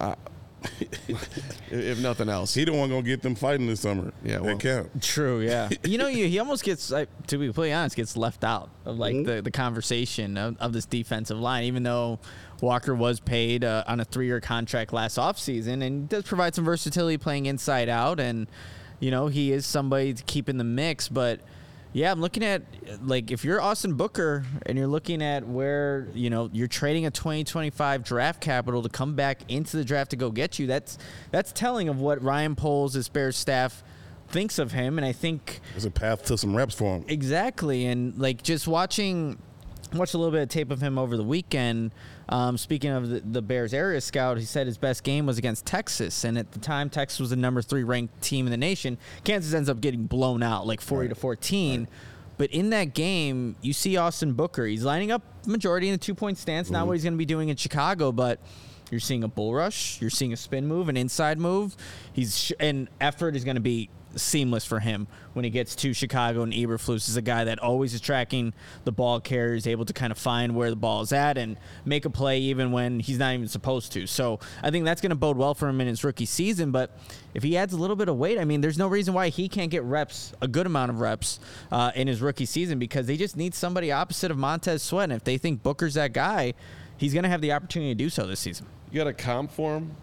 if nothing else, he the one gonna get them fighting this summer. Yeah, that count. True. Yeah. he almost gets, to be completely honest, gets left out of the conversation of this defensive line, even though Walker was paid on a 3-year contract last offseason and does provide some versatility playing inside out, and he is somebody to keep in the mix, but. Yeah, I'm looking at, if you're Austin Booker and you're looking at where, you're trading a 2025 draft capital to come back into the draft to go get you, that's telling of what Ryan Poles, his Bears staff, thinks of him. And I think there's a path to some reps for him. Exactly. And, just watched a little bit of tape of him over the weekend. Speaking of the Bears area scout, he said his best game was against Texas, and at the time Texas was the number 3 ranked team in the nation. Kansas ends up getting blown out 40-14. Right. But in that game, you see Austin Booker. He's lining up majority in the 2-point stance. Not what he's going to be doing in Chicago, but you're seeing a bull rush, you're seeing a spin move, an inside move. And effort is going to be seamless for him when he gets to Chicago. And Eberflus is a guy that always is tracking the ball carrier, is able to kind of find where the ball is at and make a play even when he's not even supposed to. So I think that's going to bode well for him in his rookie season. But if he adds a little bit of weight, there's no reason why he can't get reps, a good amount of reps in his rookie season, because they just need somebody opposite of Montez Sweat. And if they think Booker's that guy, he's going to have the opportunity to do so this season. You got a comp for him?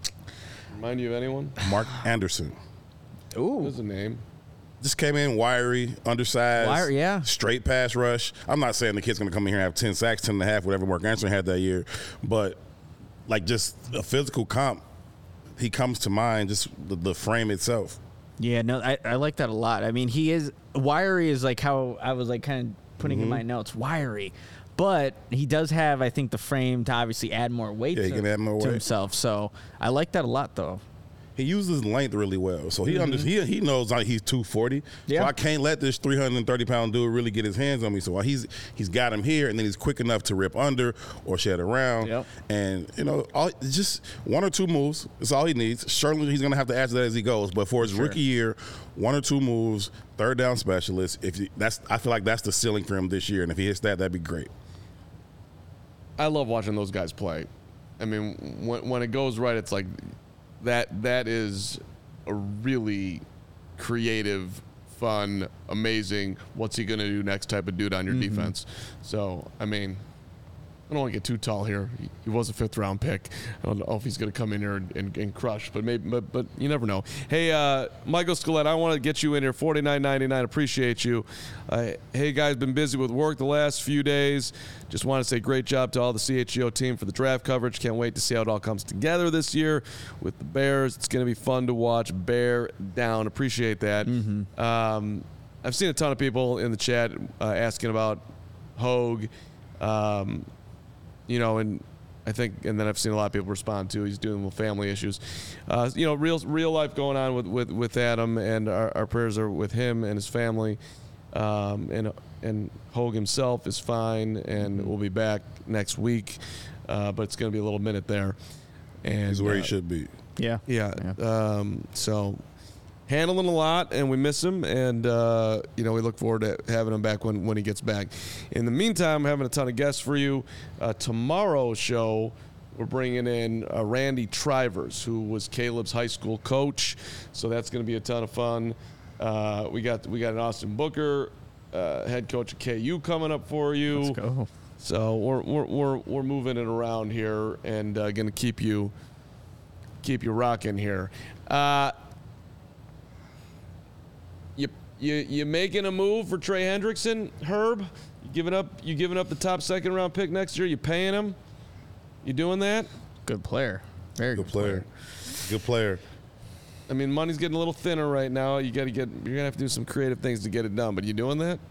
Remind you of anyone? Mark Anderson. Ooh. What's the name? Just came in wiry, undersized, straight pass rush. I'm not saying the kid's going to come in here and have 10 sacks, 10 and a half, whatever Mark Anderson had that year. But, just a physical comp, he comes to mind, just the frame itself. Yeah, no, I like that a lot. He is – wiry is how I was kind of putting in my notes. Wiry. But he does have, I think, the frame to obviously add more weight to himself. So I like that a lot, though. He uses length really well, so he knows he's 240. Yeah. So I can't let this 330-pound dude really get his hands on me. So he's got him here, and then he's quick enough to rip under or shed around. Yep. And just 1 or 2 moves is all he needs. Certainly he's going to have to add to that as he goes. But for his rookie year, 1 or 2 moves, third down specialist. I feel like that's the ceiling for him this year, and if he hits that, that'd be great. I love watching those guys play. When it goes right, it's like. That is a really creative, fun, amazing, what's he going to do next type of dude on your defense. So, I don't want to get too tall here. He was a 5th-round pick. I don't know if he's going to come in here and crush, but you never know. Hey, Michael Scalette, I want to get you in here. $49.99. Appreciate you. Hey, guys, been busy with work the last few days. Just want to say great job to all the CHGO team for the draft coverage. Can't wait to see how it all comes together this year with the Bears. It's going to be fun to watch. Bear down. Appreciate that. I've seen a ton of people in the chat asking about Hogue. And I think, and then I've seen a lot of people respond too. He's dealing with family issues. Real life going on with Adam, and our prayers are with him and his family. And Hogue himself is fine, and we'll be back next week. But it's going to be a little minute there. And he's where he should be. Yeah. So handling a lot, and we miss him, and we look forward to having him back when he gets back. In the meantime, I'm having a ton of guests for you. Tomorrow's show, we're bringing in Randy Trivers, who was Caleb's high school coach. So that's going to be a ton of fun. We got an Austin Booker, head coach of KU, coming up for you. Let's go. So we're moving it around here and going to keep you rocking here. You making a move for Trey Hendrickson, Herb? You giving up the top second round pick next year? You paying him? You doing that? Good player. Very good player. Good player. I mean, money's getting a little thinner right now. You're gonna have to do some creative things to get it done. But you doing that?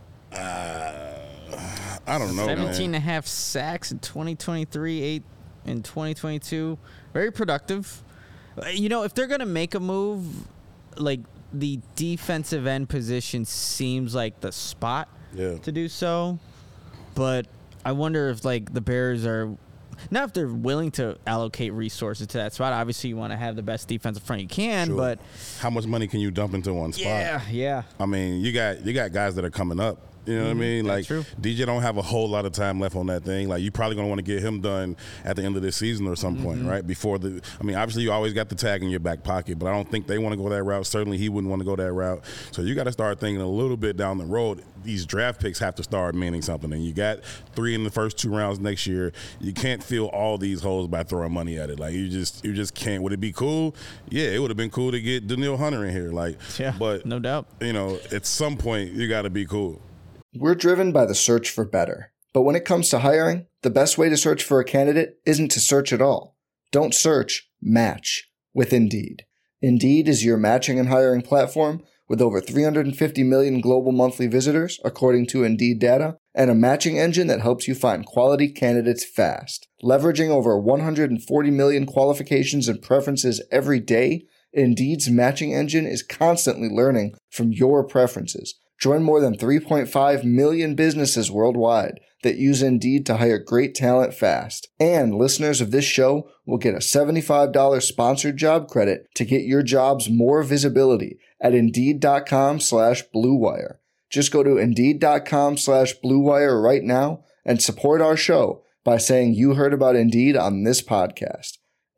I don't know, 17 and man. a half sacks in 2023, 8 in 2022. Very productive. If they're going to make a move, like the defensive end position seems like the spot to do so. But I wonder if like the Bears are not if they're willing to allocate resources to that spot. Obviously, you want to have the best defensive front you can, Sure. but How much money can you dump into one spot? Yeah. I mean, you got guys that are coming up. You know what I mean? Like, true. DJ don't have a whole lot of time left on that thing. Like, you probably going to want to get him done at the end of this season or some point, right? Obviously, you always got the tag in your back pocket, but I don't think they want to go that route. Certainly, he wouldn't want to go that route. So you got to start thinking a little bit down the road. These draft picks have to start meaning something. And you got 3 in the first 2 rounds next year. You can't fill all these holes by throwing money at it. Like, you just can't. Would it be cool? Yeah, it would have been cool to get Danielle Hunter in here. Like, Yeah, but no doubt. At some point, you got to be cool. We're driven by the search for better. But when it comes to hiring, the best way to search for a candidate isn't to search at all. Don't search, match with Indeed. Indeed is your matching and hiring platform with over 350 million global monthly visitors, according to Indeed data, and a matching engine that helps you find quality candidates fast. Leveraging over 140 million qualifications and preferences every day, Indeed's matching engine is constantly learning from your preferences. Join more than 3.5 million businesses worldwide that use Indeed to hire great talent fast. And listeners of this show will get a $75 sponsored job credit to get your jobs more visibility at Indeed.com/Blue Wire. Just go to Indeed.com/Blue Wire right now and support our show by saying you heard about Indeed on this podcast.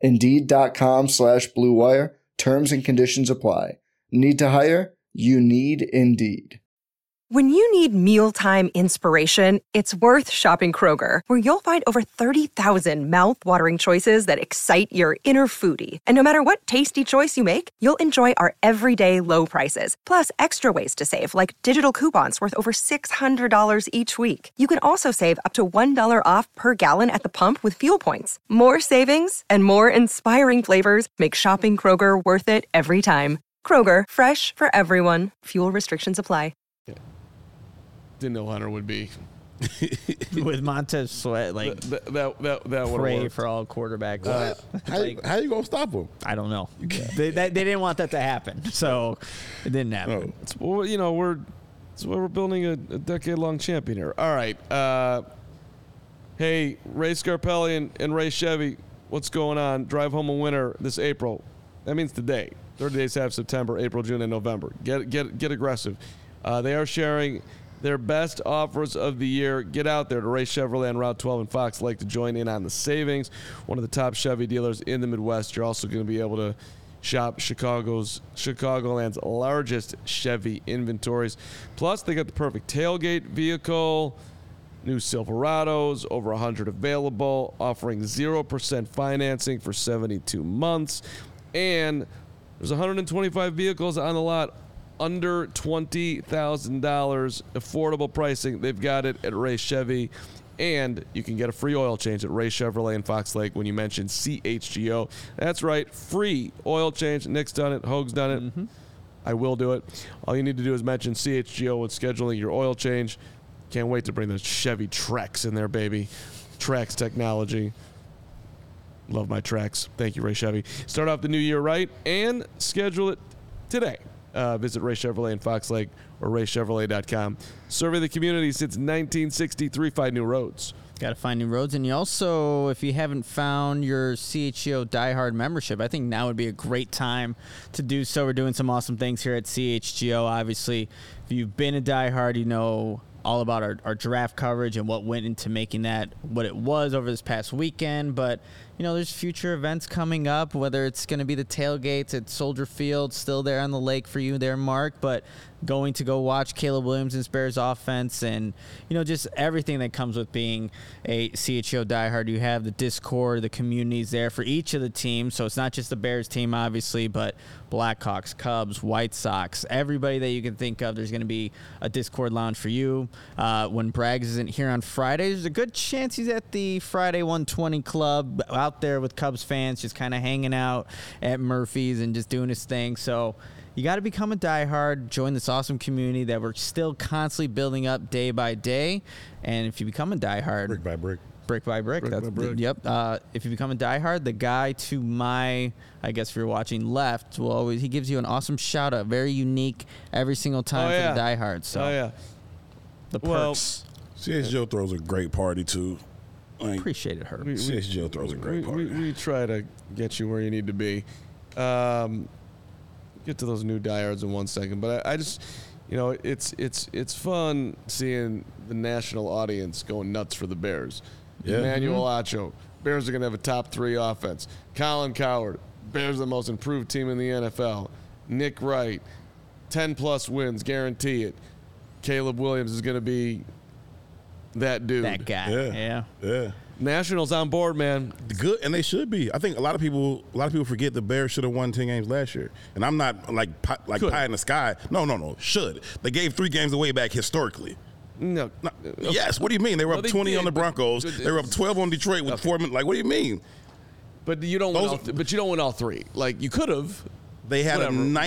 Indeed.com/Blue Wire. Terms and conditions apply. Need to hire? You need Indeed. When you need mealtime inspiration, it's worth shopping Kroger, where you'll find over 30,000 mouth-watering choices that excite your inner foodie. And no matter what tasty choice you make, you'll enjoy our everyday low prices, plus extra ways to save, like digital coupons worth over $600 each week. You can also save up to $1 off per gallon at the pump with fuel points. More savings and more inspiring flavors make shopping Kroger worth it every time. Kroger, fresh for everyone. Fuel restrictions apply. Didn't know Hunter would be With Montez Sweat, like that would pray work for all quarterbacks. How you gonna stop him? I don't know. They didn't want that to happen, so it didn't happen. We're building a decade-long champion here. All right. Hey, Ray Scarpelli and Ray Chevy, what's going on? Drive home a winner this April. That means today. 30 days have September, April, June, and November. Get aggressive. They are sharing their best offers of the year. Get out there to Ray Chevrolet on Route 12 in Fox Lake to join in on the savings. One of the top Chevy dealers in the Midwest. You're also going to be able to shop Chicagoland's largest Chevy inventories. Plus, they got the perfect tailgate vehicle, new Silverados, over 100 available, offering 0% financing for 72 months. And there's 125 vehicles on the lot under $20,000, affordable pricing. They've got it at Ray Chevy. And you can get a free oil change at Ray Chevrolet in Fox Lake when you mention CHGO. That's right, free oil change. Nick's done it. Hoag's done it. Mm-hmm. I will do it. All you need to do is mention CHGO when scheduling your oil change. Can't wait to bring the Chevy Trax in there, baby. Trax technology. Love my Trax. Thank you, Ray Chevy. Start off the new year right and schedule it today. Visit Ray Chevrolet in Fox Lake or raychevrolet.com. Survey the community since 1963. Find new roads. Got to find new roads. And you also, if you haven't found your CHGO Die Hard membership, I think now would be a great time to do so. We're doing some awesome things here at CHGO. Obviously, if you've been a Die Hard, you know all about our draft coverage and what went into making that what it was over this past weekend. But there's future events coming up, whether it's going to be the tailgates at Soldier Field, still there on the lake for you there, Mark, but going to go watch Caleb Williams' Bears offense and, just everything that comes with being a CHGO diehard. You have the Discord, the communities there for each of the teams. So it's not just the Bears team, obviously, but Blackhawks, Cubs, White Sox, everybody that you can think of. There's going to be a Discord lounge for you. When Braggs isn't here on Friday, there's a good chance he's at the Friday 120 Club out there with Cubs fans, just kind of hanging out at Murphy's and just doing his thing. So you got to become a diehard, join this awesome community that we're still constantly building up day by day. And if you become a diehard, Brick by brick. Brick by brick. Brick by brick. Yep. If you become a diehard, the guy to my, I guess if you're watching left, he gives you an awesome shout out, very unique every single time for the diehard. So the perks. CHGO throws a great party too. Appreciate it, Herb. CHGO throws a great party. We try to get you where you need to be. Get to those new diehards in 1 second, but I just, it's fun seeing the national audience going nuts for the Bears. Yeah. Emmanuel Acho, Bears are going to have a top 3 offense. Colin Cowherd, Bears are the most improved team in the NFL. Nick Wright, 10-plus wins, guarantee it. Caleb Williams is going to be that dude. That guy. Yeah. Nationals on board, man. Good, and they should be. I think a lot of people forget the Bears should have won 10 games last year. And I'm not pie in the sky. No. Should. They gave 3 games away back historically. No. Yes. What do you mean? They were up 20 on the Broncos. They were up 12 on Detroit with 4 minutes. Like, what do you mean? But you don't win all 3. Like, you could have. They had a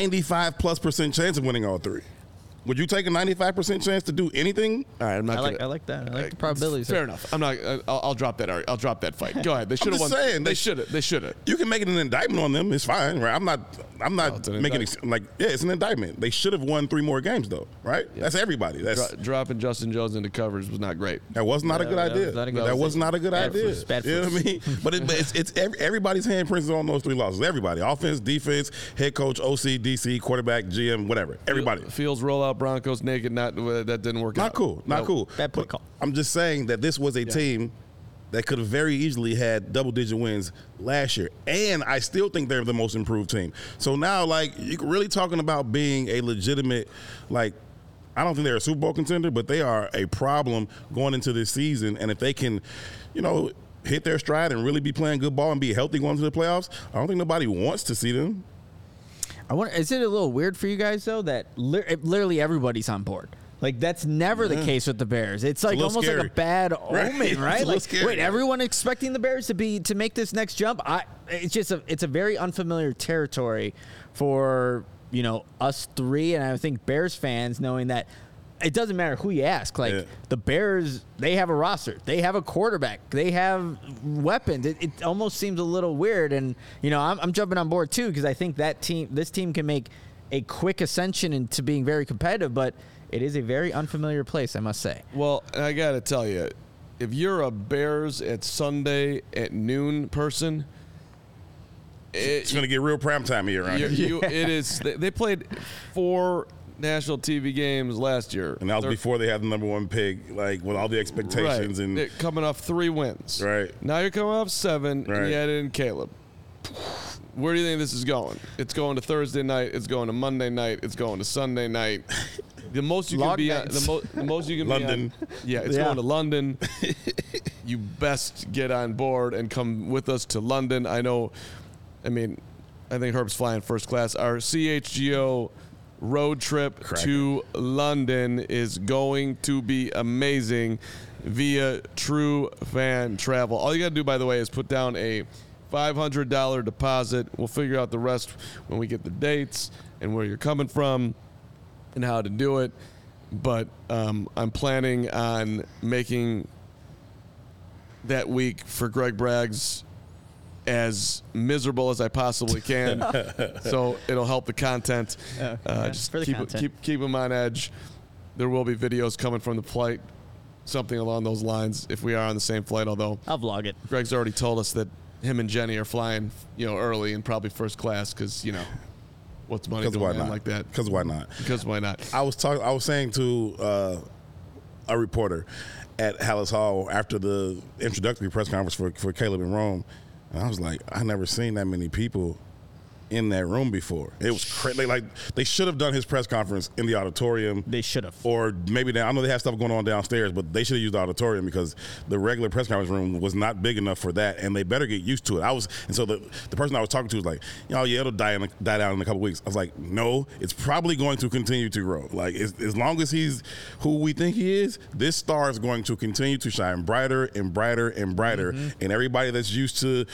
95+% chance of winning all 3. Would you take a 95% chance to do anything? All right, I like that. I like the probabilities. Fair enough. I'm not. I'll drop that. I'll drop that fight. Go ahead. They should have won. Saying, they should have. They should have. You can make it an indictment on them. It's fine, right? I'm not making it it's an indictment. They should have won 3 more games though, right? Yeah. That's everybody. That's dropping Justin Jones into coverage was not great. That was not a good idea. That was not a good idea. You know what I mean? But it's everybody's handprints on those 3 losses. Everybody, offense, defense, head coach, OC, DC, quarterback, GM, whatever. Everybody. Fields rollout Broncos naked. That didn't work out. Not cool. Bad play call. I'm just saying that this was a team that could have very easily had double-digit wins last year, and I still think they're the most improved team. So now, you're really talking about being a legitimate, I don't think they're a Super Bowl contender, but they are a problem going into this season. And if they can, hit their stride and really be playing good ball and be healthy going to the playoffs, I don't think nobody wants to see them. I wonder, is it a little weird for you guys though that literally everybody's on board? That's never the case with the Bears. It's almost scary. Like a bad omen, right? Scary. Wait, everyone expecting the Bears to make this next jump? It's a very unfamiliar territory for us 3, and I think Bears fans knowing that it doesn't matter who you ask. The Bears, they have a roster, they have a quarterback, they have weapons. It almost seems a little weird, and I'm jumping on board too because I think this team can make a quick ascension into being very competitive, but it is a very unfamiliar place, I must say. Well, I got to tell you, if you're a Bears at Sunday at noon person, it's going to get real prime time here around here. It is. They played 4 national TV games last year, and that was before they had the number 1 pick, with all the expectations. Right. And they're coming off 3 wins. Right. Now you're coming off 7, right. And you added in Caleb. Where do you think this is going? It's going to Thursday night. It's going to Monday night. It's going to Sunday night. The most you can be on, the most you can London. be on. Yeah, it's going to London. You best get on board and come with us to London. I think Herb's flying first class. Our CHGO road trip to London is going to be amazing via True Fan Travel. All you got to do, by the way, is put down a $500 deposit. We'll figure out the rest when we get the dates and where you're coming from and how to do it. But I'm planning on making that week for Greg Braggs as miserable as I possibly can. So it'll help the content. Just keep them on edge. There will be videos coming from the flight, something along those lines if we are on the same flight, although I'll vlog it. Greg's already told us that him and Jenny are flying, early and probably first class because, what's money to a man like that? Because why not? Because why not? I was saying to a reporter at Hallis Hall after the introductory press conference for Caleb and Rome, And I was like, I never seen that many people in that room before. It was crazy. They should have done his press conference in the auditorium. They should have. Or maybe I know they had stuff going on downstairs, but they should have used the auditorium because the regular press conference room was not big enough for that, and they better get used to it. So the person I was talking to was like, oh yeah, it'll die down in a couple weeks. I was like, no, it's probably going to continue to grow. Like as long as he's who we think he is, this star is going to continue to shine brighter and brighter and brighter, and everybody that's used to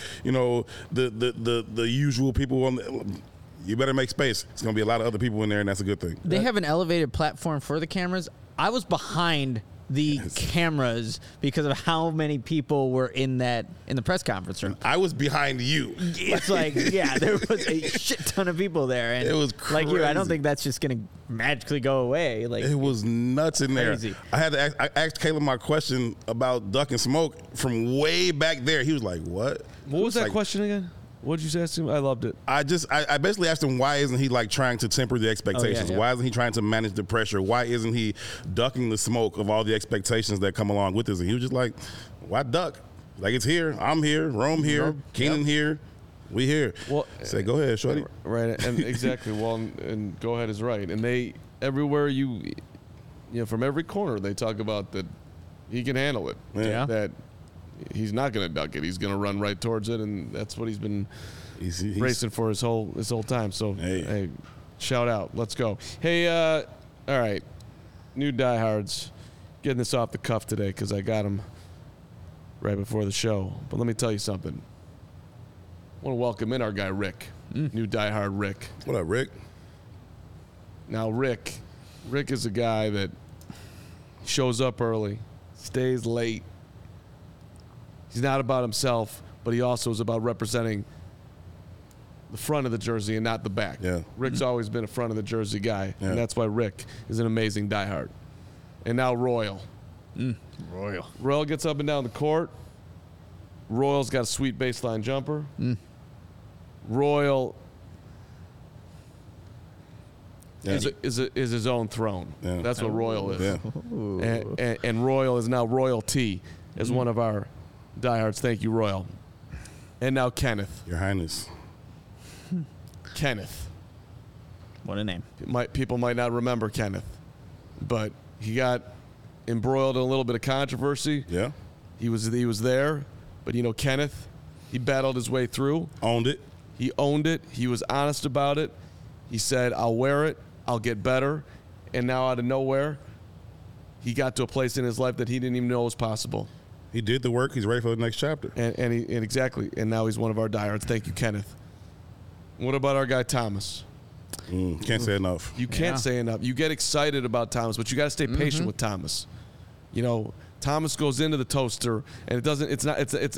the usual people on you better make space. It's going to be a lot of other people in there, and that's a good thing. They have an elevated platform for the cameras. I was behind the cameras because of how many people were in the press conference room. I was behind you. It's like, yeah, there was a shit ton of people there. And it was crazy. Like you, I don't think that's just going to magically go away. Like it was nuts in there. Crazy. I asked Caleb my question about Duck and Smoke from way back there. He was like, what? What was that question again? What did you ask him? I loved it. I basically asked him, why isn't he trying to temper the expectations? Why isn't he trying to manage the pressure? Why isn't he ducking the smoke of all the expectations that come along with this? And he was just like, why duck? Like, it's here. I'm here. Rome here. Keenan here. We here. Well, say, go ahead, shorty. Right, and exactly. Well, and go ahead is right. And they everywhere from every corner they talk about that he can handle it. Yeah. That he's not going to duck it. He's going to run right towards it, and that's what he's been racing for his whole time. So, hey, shout out. Let's go. Hey, all right, new diehards, getting this off the cuff today because I got them right before the show. But let me tell you something. I want to welcome in our guy Rick, new diehard Rick. What up, Rick? Now, Rick is a guy that shows up early, stays late. He's not about himself, but he also is about representing the front of the jersey and not the back. Yeah. Rick's always been a front of the jersey guy, and that's why Rick is an amazing diehard. And now Royal. Royal gets up and down the court. Royal's got a sweet baseline jumper. Royal is his own throne. Yeah. That's what Royal is. Yeah. And Royal is now royalty as one of our diehards. Thank you, Royal. And now Kenneth. Your Highness. Kenneth. What a name. People might not remember Kenneth, but he got embroiled in a little bit of controversy. Yeah. He was there, but Kenneth, he battled his way through. Owned it. He owned it. He was honest about it. He said, I'll wear it. I'll get better. And now out of nowhere, he got to a place in his life that he didn't even know was possible. He did the work. He's ready for the next chapter. And exactly. And now he's one of our diehards. Thank you, Kenneth. What about our guy Thomas? Can't say enough. You can't say enough. You get excited about Thomas, but you got to stay patient with Thomas. Thomas goes into the toaster, and it doesn't. It's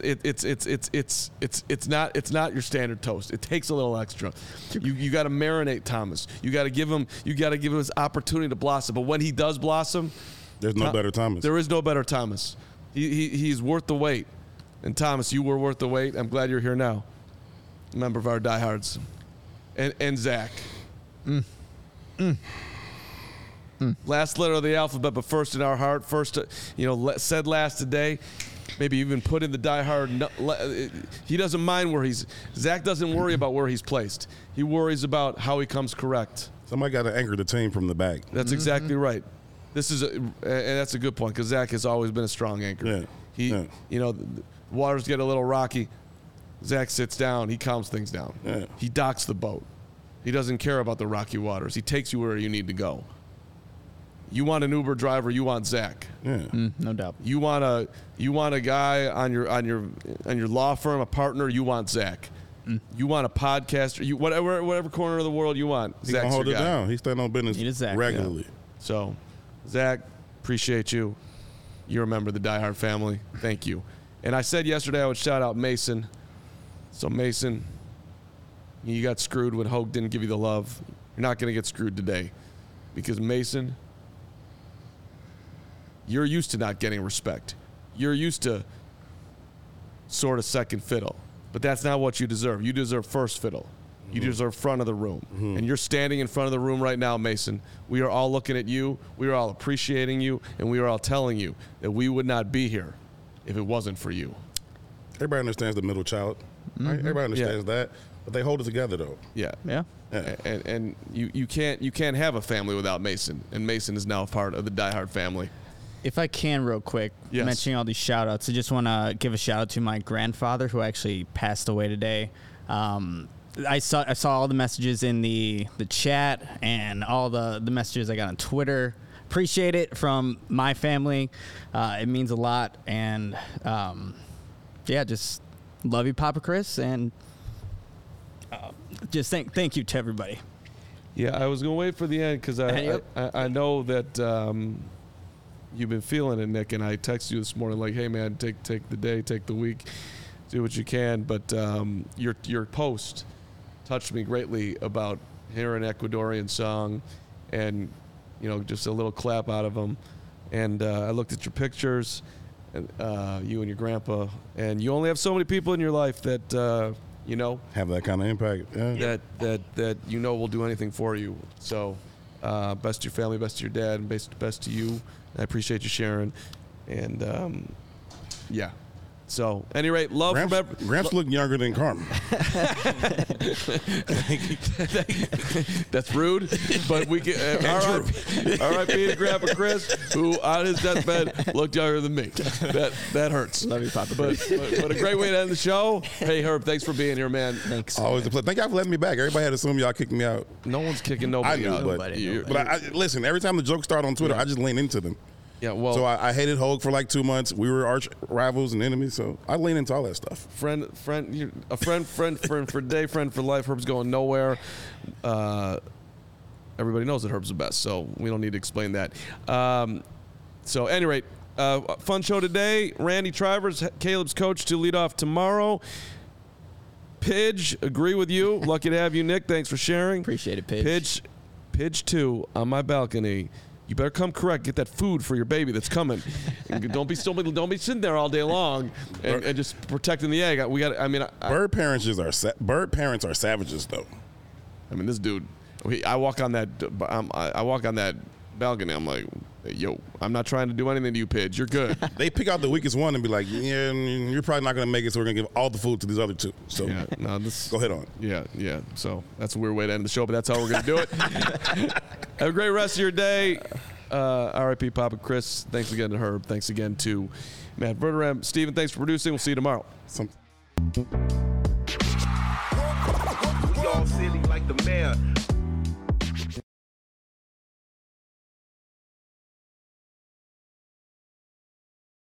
not your standard toast. It takes a little extra. You got to marinate Thomas. You got to give him his opportunity to blossom. But when he does blossom, there's no better Thomas. There is no better Thomas. He's worth the wait. And Thomas, you were worth the wait. I'm glad you're here now. A member of our diehards. And Zach. Last letter of the alphabet, but first in our heart. First, said last today. Maybe even put in the diehard. He doesn't mind Zach doesn't worry about where he's placed. He worries about how he comes correct. Somebody got to anchor the team from the back. That's exactly right. And that's a good point because Zach has always been a strong anchor. Yeah. The waters get a little rocky. Zach sits down. He calms things down. Yeah. He docks the boat. He doesn't care about the rocky waters. He takes you where you need to go. You want an Uber driver, you want Zach. Yeah. No doubt. You want a guy on your law firm, a partner, you want Zach. You want a podcaster, whatever corner of the world you want. He's gonna hold it down. He's standing on business regularly. Yeah. So, Zach, appreciate you. You're a member of the Die Hard family. Thank you. And I said yesterday I would shout out Mason. So Mason, you got screwed when Hogue didn't give you the love. You're not going to get screwed today. Because Mason, you're used to not getting respect. You're used to sort of second fiddle. But that's not what you deserve. You deserve first fiddle. You deserve front of the room. And you're standing in front of the room right now, Mason. We are all looking at you. We are all appreciating you. And we are all telling you that we would not be here if it wasn't for you. Everybody understands the middle child. Right? Everybody understands that, but they hold it together though. Yeah. Yeah. And you can't have a family without Mason, and Mason is now a part of the Die Hard family. If I can, real quick, Yes. mentioning all these shout-outs, I just want to give a shout-out to my grandfather who actually passed away today. I saw all the messages in the chat and all the messages I got on Twitter. Appreciate it from my family. It means a lot. And, just love you, Papa Chris, and just thank you to everybody. Yeah, I was going to wait for the end because I know that you've been feeling it, Nick, and I texted you this morning like, hey, man, take the day, take the week, do what you can. But your post touched me greatly about hearing an Ecuadorian song and, just a little clap out of them. And I looked at your pictures, and you and your grandpa, and you only have so many people in your life that, have that kind of impact. Yeah. that will do anything for you. So best to your family, best to your dad, and best to you. I appreciate you sharing. And so any rate, love Gramps look younger than Carmen. That's rude, but we get R.I.P. to Grandpa Chris, who on his deathbed looked younger than me. That hurts. Love you, Papa. But a great way to end the show. Hey, Herb, thanks for being here, man. Thanks. Always a pleasure. Thank y'all for letting me back. Everybody had assumed y'all kicked me out. No one's kicking nobody out. But I listen. Every time the jokes start on Twitter, I just lean into them. Yeah, well, so I hated Hogue for like 2 months. We were arch rivals and enemies, so I lean into all that stuff. Friend for day, friend for life. Herb's going nowhere. Everybody knows that Herb's the best, so we don't need to explain that. So, at any rate, fun show today. Randy Trivers, Caleb's coach, to lead off tomorrow. Pidge, agree with you. Lucky to have you, Nick. Thanks for sharing. Appreciate it, Pidge. Pidge 2 on my balcony. You better come correct. Get that food for your baby that's coming. Don't be sitting there all day long and just protecting the egg. Bird parents are savages, though. I mean, this dude. I walk on that balcony. I'm like, hey, yo, I'm not trying to do anything to you, Pidge. You're good. They pick out the weakest one and be like, yeah, you're probably not going to make it, so we're going to give all the food to these other two. So go ahead on. Yeah. So that's a weird way to end the show, but that's how we're going to do it. Have a great rest of your day. R.I.P. Papa Chris. Thanks again to Herb. Thanks again to Matt Verderame. Steven, thanks for producing. We'll see you tomorrow. We all silly like the mayor.